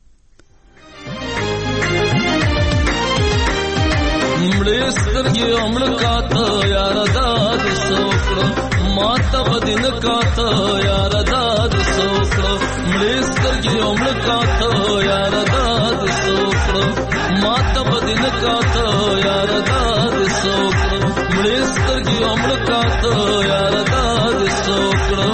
مړې سترګې مړه کاته یاره دا د څه وکړه، ما ته به دې نه کاته یاره دا د څه وکړه، مړې سترګې او مړه کاته یاره دا دې څه وکړه ماته به دې نه کاته یاره دا دې څه وکړه مړې سترګې او مړه کاته یاره دا دې څه وکړه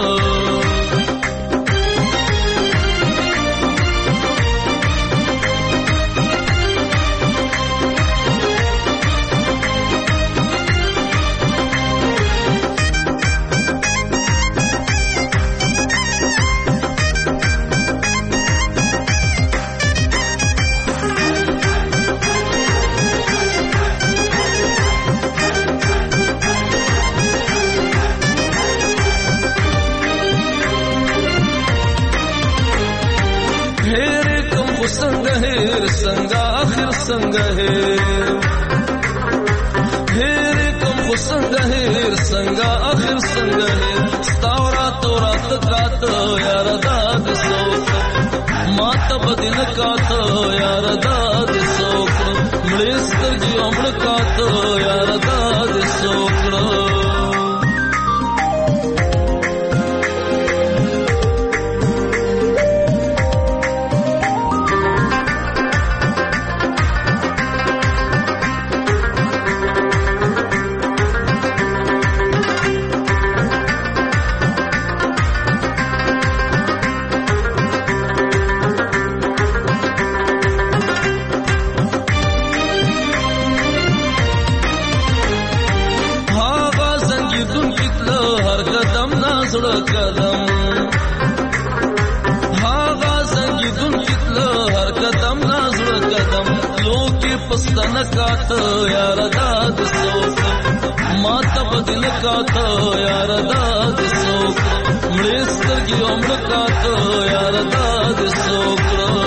څنګه اخر څنګه هیر هیر کوم خو څنګه هیر څنګه اخر څنګه هیر ستا ورات ورات کاته یاره دا دې څه وکړه ماته به دې نه کاته یاره دا دې څه وکړه مړې سترګې او مړه کاته یاره دا دې څه وکړه قدم هاغا زنګیدون کتله هر قدم نازړه قدم لوکي پستانه کاته یار دا د سوک ما ته بدل کاته یار دا د سوک مړې سترګې عمر کاته یار دا د سوک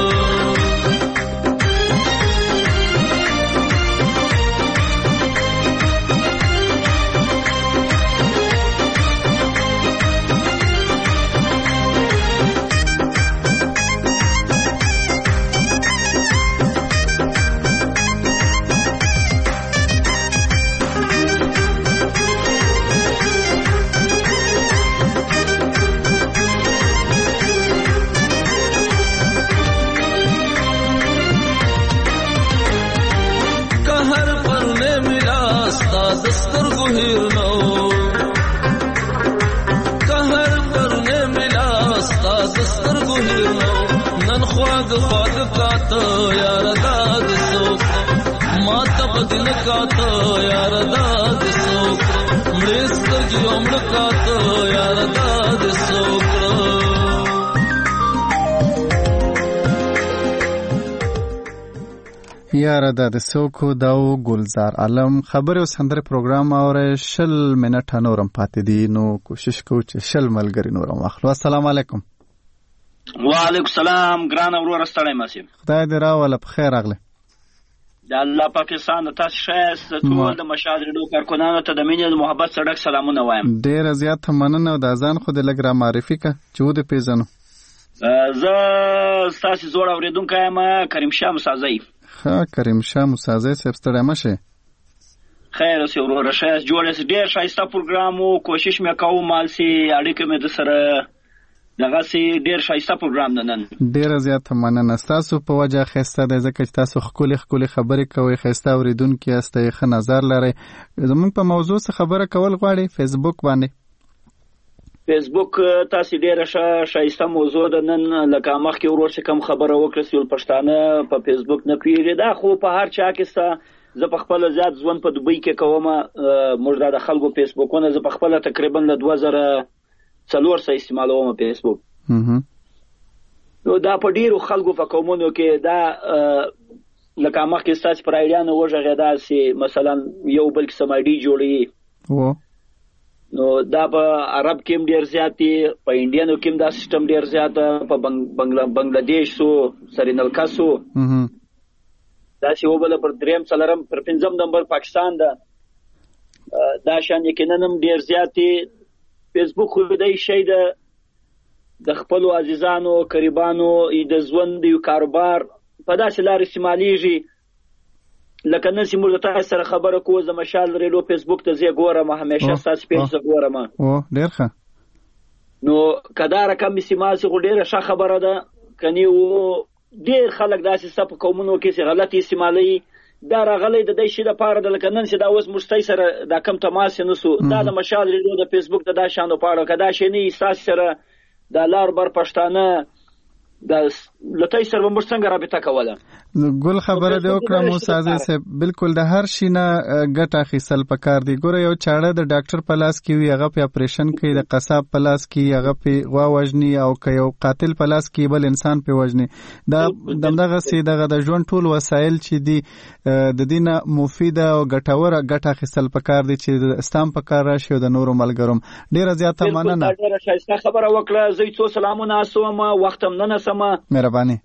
خواږ کاته یار دا د سوک ما ته بدل کاته یار دا د سوک مړې سترګې عمر کاته یار دا د سوک یاره دا د سوکو داو ګلزار عالم خبر او سندره پروګرام اور شل منټه نورم پاتې دي نو کوشش کوو چې شل ملګری نورم واخلو. السلام علیکم. وعلیکم السلام ګران ورور ستړی مسیم خدای دې راوله په خیر راغله. د الله پاکستان تاسو ښایست ټول د مشال ریډیو کارکونانو ته د مینې او محبت سره سلامونه وایم. ډیر زیات مننه او د اذان خو د لګ را معرفي کا چې و د پیژنو. زه تاسو زوړ اوریدونکو یم کریم شاه مسازی. ها کریم شاه مسازی صاحب ستړی مشه. خیر اوسې ورور ښایست جوړ سي ډیر ښایسته پروګرام او کوشش مې کوم مال سي اړیکه مې د سره دغه سي ډیر ښایسته پروګرام نن. ډیر زیات مننه تاسو په وجه ښایسته د ځکه چې تاسو خولي خولي خبرې کوي ښایسته اوریدونکو یاست ښه نظر لري. زموږ په موضوع څه خبره کول غواړي فیسبوک باندې. فیسبوک تاسو ډیره ښایسته موضوع ده نن لکه مخکې ورور چې کوم خبره وکړه سیول پښتانه په فیسبوک نه پیری دا خو په هر چا کې ستا زه په خپل ذات ځوان په دوبۍ کې کوم موږ د خلکو فیسبوکونه زه په خپل تقریبا ل دوه زره څلور سه استعمالوم فیسبوک. نو دا په ډیرو خلکو په کومونو کې دا لکه مخکې ستاسو پر ایډیانو وژغه دا سي مثلا یو بل کې سمایډي جوړي و نو دا په عرب کې ډیر زیات دي په انډیانو کې دا سیستم ډیر زیات په بنگلاديش سو سرینلکا سو دا سی وبله پر دریم څلرم پر پنځم نمبر پاکستان دا دا شان یقیناً ډیر زیات دي. فیسبوک خو دای شي د د خپل عزیزانو قریبانو د ژوند یو کاروبار په داسې لار استعمالېږي لکه نن چې موږ تاسو سره خبره کوو د مشال ریډیو فیسبوک ته زه ګورم همیشه تاسو پیج زه ګورم. او ډیر ښه نو کدا رقم استعمال سي ډیره ښه خبره ده کني و ډیر خلک داسې څه په قومونو کې چې غلط استعمالوي دا راغلی د دې شي لپاره د لکه نن چې دا اوس مشتۍ سره دا کم تماس نسو دا د مشال ریډیو د فیسبوک د دا شانو پاړه کدا شي نه احساس سره د لار بر پښتانه د لټای سره موږ څنګه رابطه کوله ګل خبره دی وکړه مو سازي سه بالکل د هر شي نه ګټه اخیستل پکار دی ګوره یو چاړه د ډاکټر پلاس کې وی هغه په اپریشن کوي د قصاب پلاس کې هغه په غوا وژني او که یو قاتل پلاس کې بل انسان په وژني دا دغه سي دغه د ژوند ټول وسایل چې دی د دینه مفیده او ګټوره ګټه اخیستل پکار دی چې استام پکار راشي د نورو ملګروم ډیره زیاته مننه ډیره ښه خبره وکړه زه څو سلامونه اسوم وختم نه نسم مهرباني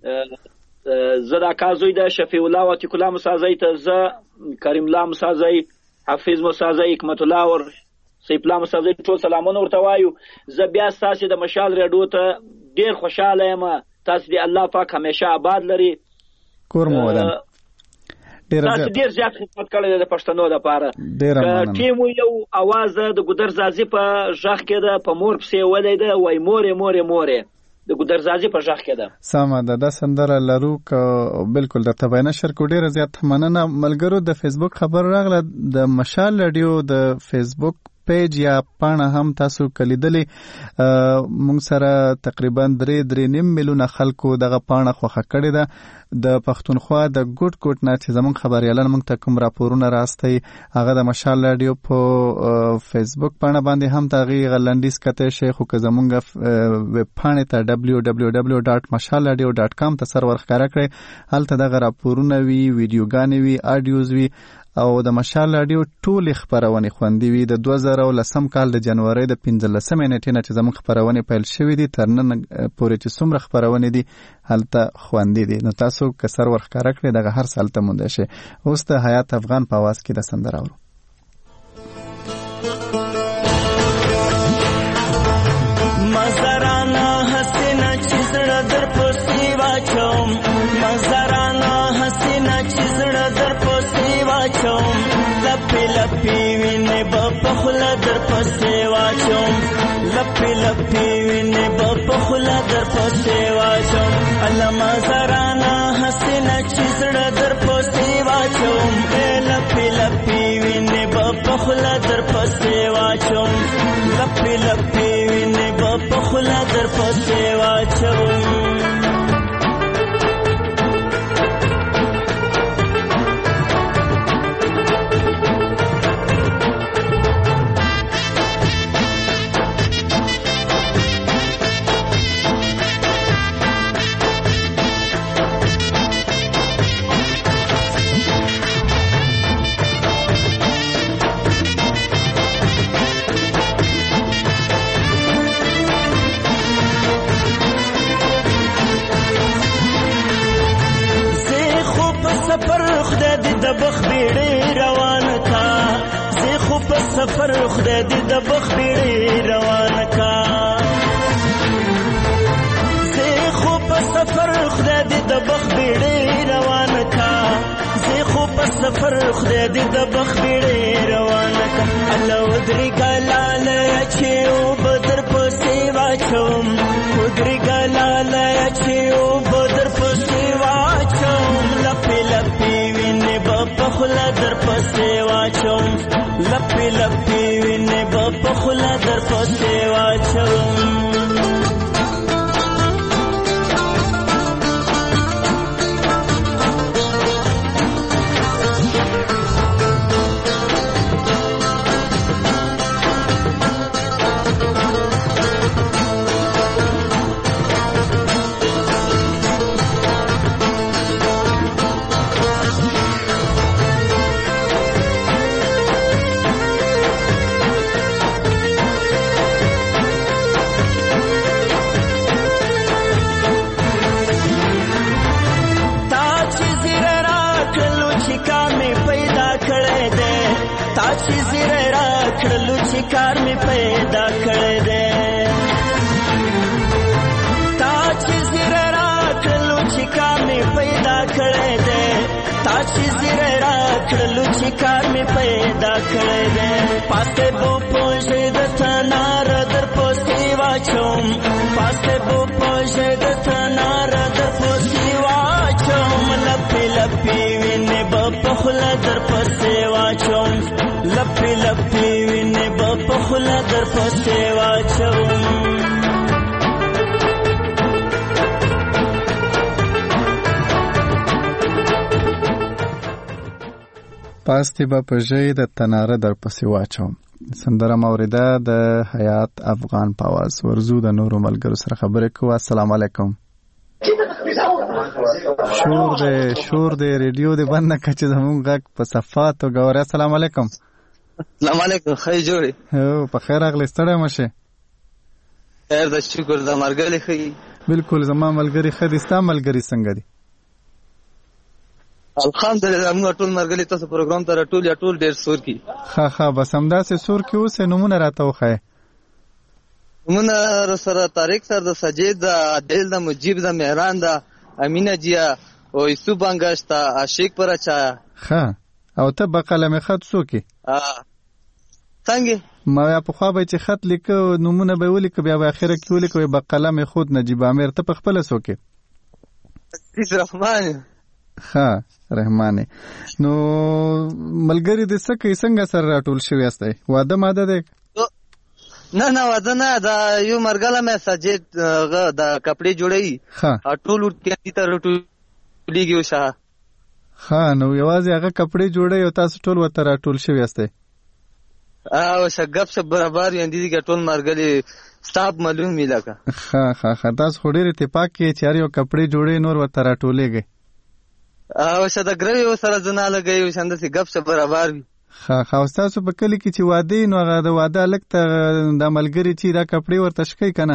زه دا کازوی د شفیع الله و عتیق الله مسازی ته زه کریم الله مسازی حافظ مسازی حکمت الله ور سیف الله مسازی ټول سلامونه ورته وایو زه بیا تاسو د مشال ریډیو ته ډیر خوشاله یم تاسو دی الله پاک همیشه آباد لري کور مو ودان تاسو ډیر زیات خدمت کړی د پښتنو لپاره ټیم یو आवाज د ګودر زازي په ژغ کې ده په مور پسې ولې ده وای مورې مورې مورې د ګودر زازي په ژغ کې ده سمه ده د سندره لرو ک بالکل د تباینه شر کو ډیر زیات مننه ملګرو د فیسبوک خبر راغله د مشال رادیو د فیسبوک پیج یا پاڼه هم تاسو کلیدلې مونږ سره تقریبا درې درې نیم میلیونه خلکو دغه پاڼه خوښه کړې ده د پښتونخوا د ګوټ ګوټ نه چې زمونږ خبريالان مونږ ته کوم راپورونه راستي هغه د مشال رادیو په فیسبوک پاڼه باندې هم تاغي غلندیس کته شیخ او زمونږ ویب پاڼه ته دبلیو دبلیو دبلیو ډاټ مشال رادیو ډاټ کام ته سرور ښکارا کړئ هلته دغه راپورونه وی ویډیوګانې وی اډیوز وی او د مشال رادیو ټول خبرونه خوندې وي د دوه زره لسم کال د جنوري د پنځلسمې نیټې نه چې زموږ خبرونه پیل شوې دي تر نن پورې چې څومره خبرونه دي هلته خوندې دي نو تاسو که سرور ښکارا کړئ دغه هر سال ته مونږ شي اوس د حیات افغان په आवाज کې د سندره اورو مزرانا حسینا چیزړه در پسې واچوم مزرانا حسینا چیزړه در پسې واچوم لپی لپی وینه په خلا در پسې واچوم لپی لپی وینه په خلا در پسې واچوم الله مزرانا حسینا چیزړه در پسې واچوم لپی لپی وینه په خلا در پسې واچوم لپی لپی وینه په خلا در پسې واچوم سفر خدای دې د بخبړې روان کا زه خو په سفر خدای دې د بخبړې روان کا زه خو په سفر خدای دې د بخبړې روان کا الله ودري ګلاله چې او بدر پسې واچوم ودري ګلاله چې او بدر پسې واچوم لپی لپی وینه په خلا در پسې واچوم لپی لپی وینه په خلا در پسې واچوم کار می پیدا کړی دی تا چې زیره راکړلو چې کار می پیدا کړی دی تا چې زیره راکړلو چې کار می پیدا کړی دی پاسته بو پوجې د تنار در پسې واچوم صاحب پوجه د تنار در پسې واچوم لپې لپې وینې به په خوله در پسې واچوم لپې لپې وینې به په خوله در پسې واچوم پاستې به په ژۍ د تناره در پسې واچوم. سندره موریده د حیات افغان په آواز. ورزو د نورو ملګرو سره خبرې کوو. السلام علیکم. شور دی شور دی ریډیو دی بند نه کړه چې زمونږ غږ په صفا توګه اوري. السلام علیکم. السلام علیکم. ښه جوړې؟ هو په خیر راغلی. ستړی مه شې. خیر ده شکر ده. ملګري ښه؟ بالکل زما ملګري ښه دي. ستا ملګري څنګه دي؟ الحمدلله موږ ټول مرګلي تاسو پروګرام ته راټول یا ټول ډیر سور کی ها ها بس همداسې سور کی اوس نمونه راته وخایه. نمونه سره طارق سر د سجید د عادل د مجیب د مهران د امینه جیا او یسو بنگش ته عاشق پر چا ها او ته بقلم خط سوکی ا څنګه ما په خو به چې خط لیکو نمونه به ولیک بیا په اخره کې ولیکو بقلم خود نجیب امیر ته په خپل سوکی عزیز رحمان ها رحمانه. نو ملګری د سکه څنګه سره راټول شوی استای؟ واده ماده ده؟ نه نه واده نه دا یو مرګله مې سجید غ د کپڑے جوړی ها ټول ورته ته راټولېږي وشه. ها نو یوازې هغه کپڑے جوړی او تاسو ټول ورته راټول شوی استای؟ او شګب شپ برابر یاندې کې ټول مرګلي ستاب معلوم میلاکا. ها ها ها تاسو خوري اتفاق کې چاري او کپڑے جوړی نور ورته راټولېږي. او شته ګروي او سره جنا لګي شند سي غب شپ برابر وي. ها ها تاسو په کلی کې چې واده نو هغه د واده لکته د ملګری چې دا کپڑے ورته شکای کنه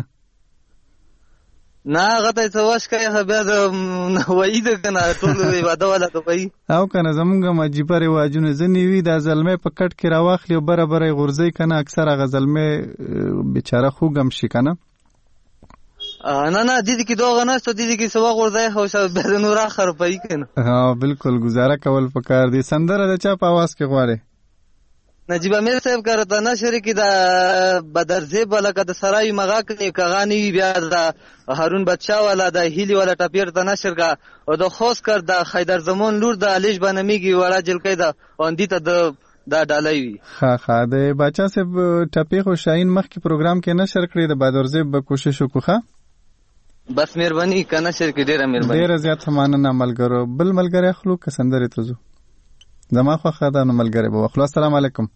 نه هغه ته څه واش کوي بیا د وای د کنه ټول واده ولا ته وای او کنه زمونږه مجبر واجونه زنی وی د ظلمه په کټ کې راواخلی او برابر غورځي کنه اکثر هغه ظلمه بیچاره خوګم شي کنه. نه نه دیدی کې دوغه نه ست دیدی کې سوا غورځي خو شو به نور اخر پای کنه. ها بالکل گزاره کول پکار دي. سندره د چا په आवाज کې غواړي؟ نجیب امیر صاحب کرتا نشر کې د بدرزیب ولا د سرای مغا کې کغانی بیا د هارون بادشاہ والا د هیلی والا ټپیر ته نشر کا او د خوش کر د خیدر زمون لور د الیش بنمیږي وړه جلکې د اوندی ته د دا ډالای. ها ها د بچا صاحب ټپی خو شاهین مخ کې پروګرام کې نشر کړی د بدرزیب به کوشش وکړه. بس مهرباني کنه شر کې ډیره مهرباني. ډیره زیات مننه ملګرو. بل ملګری خلک کسندري تزو زما خو خدای نو ملګری به خلاص. السلام علیکم.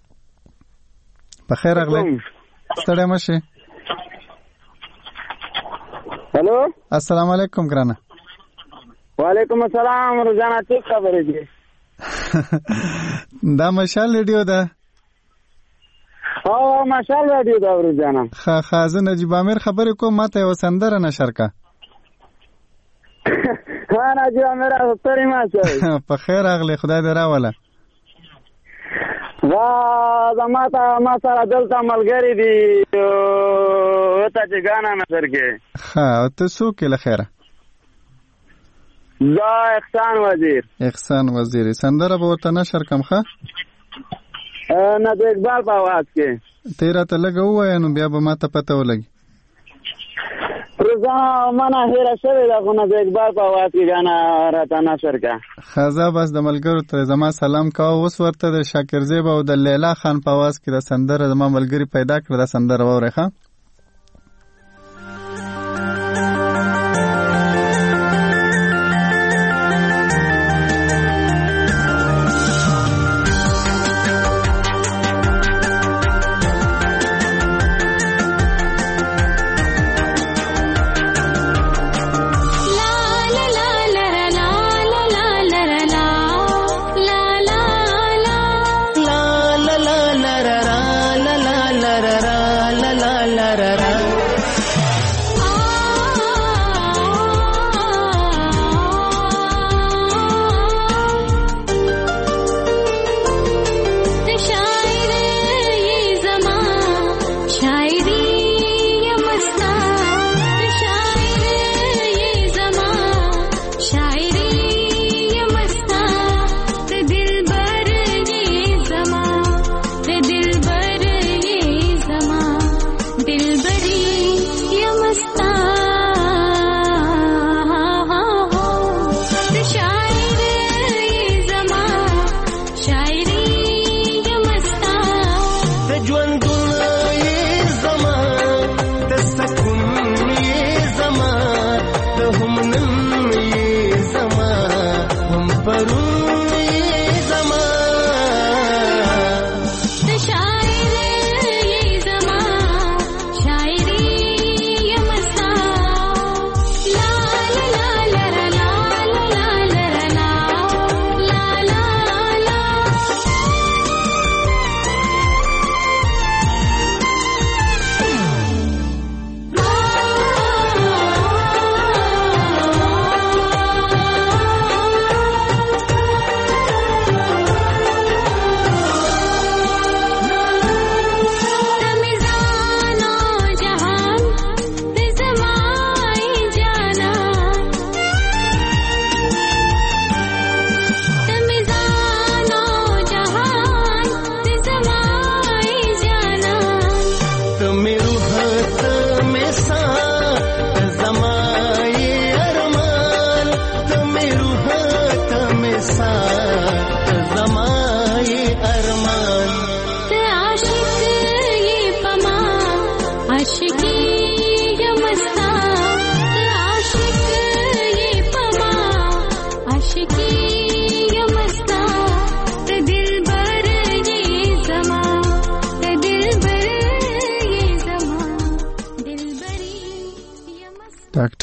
په خیر اغله ستړی مشه. هلو السلام علیکم ګرانه. وعلیکم السلام روزانه څه خبرې دي؟ دا مشال ریډیو ده. او مشال ریډیو دا روزانه. خا خازه نجیب امیر خبرې کوم ماته یو سندره نشر کا. ها نجیب امیر ستوري ما شه. په خیر اغله خدای دې راوله. وا زما ته ما سره دلته ملګری دي وته چې غانا نظر کې. ها ته څوک له خیره؟ دا احسان وزیر. احسان وزیر سندره به ورته نشر کم ښه؟ نه د اقبال په आवाज کې. تیرا ته لګ وای نو بیا به ماته پته ولګي. روزانه مانا هیره شوی دا خو نه د اقبال په आवाज کې غانا راته نشر کا. خزا بس د ملګرو ته زما سلام کا. اوس ورته د شاکر زیب او د لیلا خان په आवाज کې د سندره زما ملګری پیدا کړ. د سندره وره ښه la la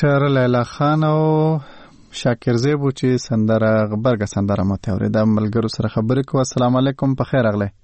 ډاکټر لیلا خان او شاکر زیبو چې سندره غبرګه سندره ماته اورېده ملګرو سره خبرې کوو. السلام علیکم، په خیر راغلی.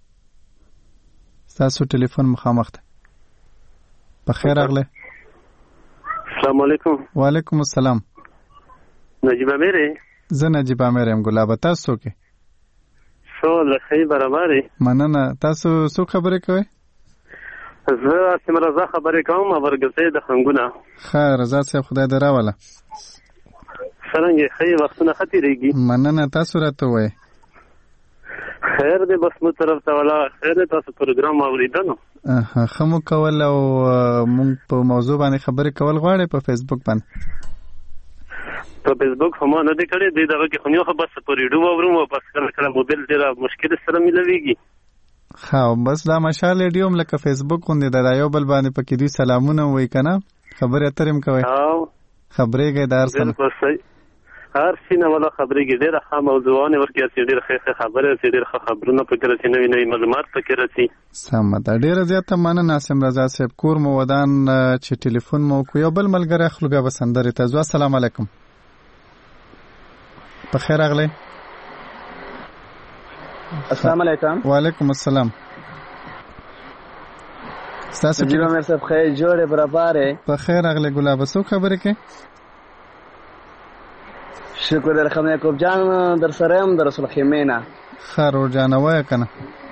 ستاسو ټلیفون مخامخ دی. په خیر راغلی. السلام علیکم. وعلیکم السلام. نجیب امیر. زه نجیب امیر یم. ګلابه تاسو کې څو لخی برابرې. مننه. تاسو څو خبرې کوئ؟ زه اسم رضا خبرې کوم ورګسې د خنګونه. ښه رضا صاحب خدای دې راوله. څنګه ښه وختونه ښه تېرېږي؟ مننه. تاسو راته ووایئ. خیر دی بس مو طرف ته ولا خیر دی. تاسو پروګرام اورېده نو ښه مو کول او مونږ په موضوع باندې خبرې کول غواړئ په فیسبوک باندې؟ په فیسبوک خو ما نه دی کړی دی دغه کې خو نه خو بس په ریډیو واورم او بس کله کله موبایل ډېره مشکل سره ملويږي. ښه بس دا مشال ریډیو هم لکه فیسبوک غوندې د یو بل باندې پکې دوی سلامونه وایي که نه خبرې اترې هم کوئ خبرېږئ د هر څه هر شي نه ولا خبرېږي ډېره ښه موضوعانې ورکې رسي ډېره ښه ښه خبرې رسي ډېر ښه خبرونه پکې رسي نوي نوي معلومات پکې رسي. سمه ده. ډېره زیاته مننه عاصم رضا صاحب. کور مو ودان چې ټلیفون مو وکړو. یو بل ملګری اخلو بیا به سندرې ته ځو. السلام علیکم. په خیر راغلی. السلام علیکم. وعلیکم السلام. ستاسو نجیب امیر صاحب خیر جوړې برابرې. په خیر راغلی ګلابه. څوک خبرې کوي؟ شکر درخم یعقوب جان در سره یم د رسول خیمې نه. ښه روړ جانه وایه که نه.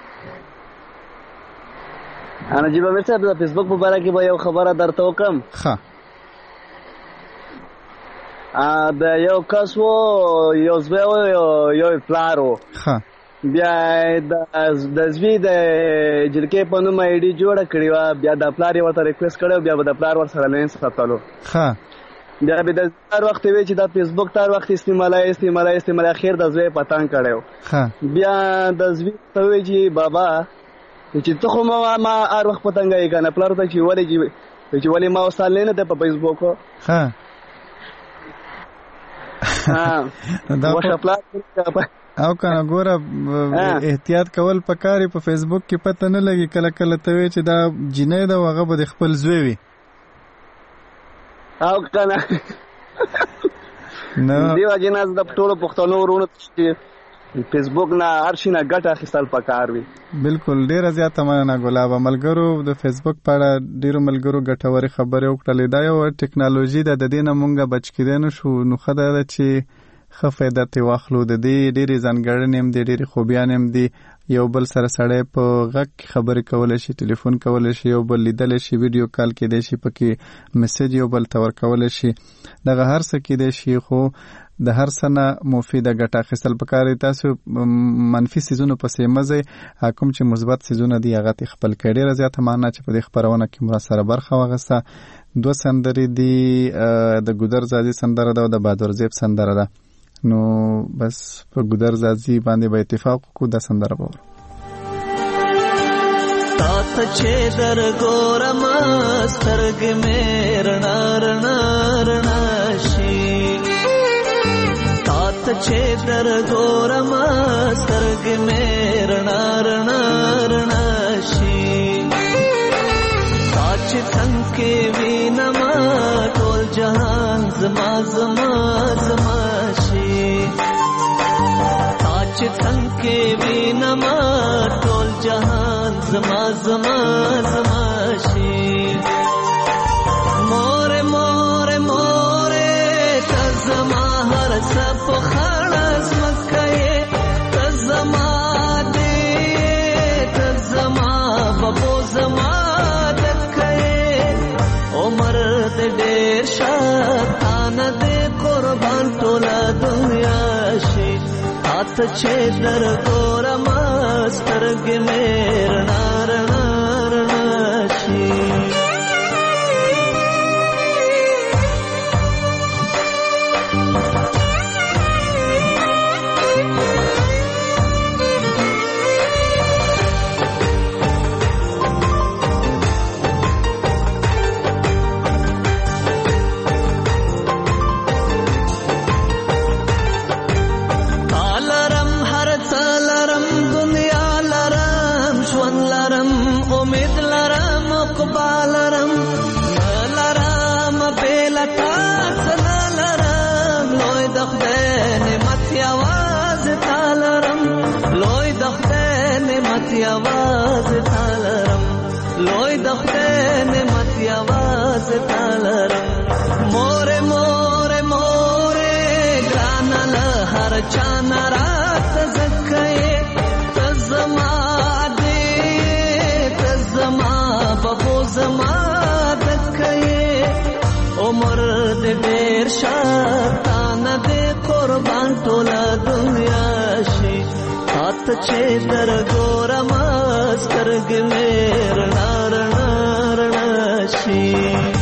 نجیب امیر صاحب د فیسبوک په باره کې به یو خبره درته وکړم. ښه. د یو کس و یو زوی و یو پلار و. ښه. بیا د زوی د جلکې په نوم آی ډي جوړه کړې وه. بیا د پلار یې ورته ریکویسټ کړی بیا به د پلار ورسره لینس ساتلو. ښه. بیا به د هر وخت وی چې دا فیسبوک تر وخت استعمالای استعمالای استعمالای اخر د زوی پتان کړو. ښه. بیا د زوی ته وی چې بابا چې ته خو ما ما هر وخت پتنګای کنه پلار ته چې ولې چې ولې ما وسال نه ته په فیسبوک. ها ها دا پلار او کنه ګوره احتیاط کول پکاري. په فیسبوک کې پته نه لګي کله کله ته وی چې دا جنې دا هغه به د خپل زوی وي او کنه نو دیو جناز د ټولو پښتنو ورونو چې فیسبوک نه هر شي نه ګټه اخیستل پکار وي. بالکل. ډیره زیاته مننه ګلابه. ملګرو د فیسبوک په اړه ډیرو ملګرو ګټورې خبرې وکړلې. دا یو ټیکنالوژي ده د دې نه مونږ بچ کېدی نه شو. نو ښه ده چې ښه فایده ترې واخلو. د دې ډېرې ځانګړنې هم دي ډېرې خوبیانې هم دي. یو بل سره سړی په غږ کې خبرې کولی شي ټلیفون کولی شي یو بل لیدلی شي ویډیو کال کېدی شي پکې میسج یو بل ته ورکولی شي. دغه هر څه کېدی شي خو د هر څه نه مفیده ګټه اخیستل پکار دي. تاسو منفي څیزونو پسې مه ځئ. کوم چې مثبت څیزونه دي هغه ترې خپل کړئ. ډېره زیاته مننه چې په دې خپرونه کې مو راسره برخه واخیسته. دوه سندرې دي. د ګودر زازي سندره ده او د بهادر زیب سندره ده. نو بس په ګودر زازي باندې به اتفاق وکړو. دا سندره به ورو. تا ته چې در ګورم سترګې مې رڼا رڼا رڼا شي. تا ته چې در ګورم سترګې مې رڼا رڼا رڼا شي. تا چې څنګ کې وینم ټول جهان زما زما زما شي. تا چې څنګ کې وینم ټول جهان زما زما زما شي. مور مور مور ته زما هر څه په خړز مکه ته زما دې ته زما بابو زما دکه عمر دې ډېر شاتان دې قربان ټوله دنیا شي. ته چې در ګورم سترګې مې رڼا رڼا رڼا شي. لرم د خدای نعمت یوازې تالرم لوی د خدای نعمت یوازې تالرم لوی د خدای نعمت یوازې تالرم مورې مورې مورې ګرانه له هر چا نه راته ځکه یې ته زما دې ته زما ببو زما دکه یې عمر دې ډېر شاتانه دې قربان ټوله دنیا شي هات چې در ګورم سترګې مې رڼا رڼا رڼا شي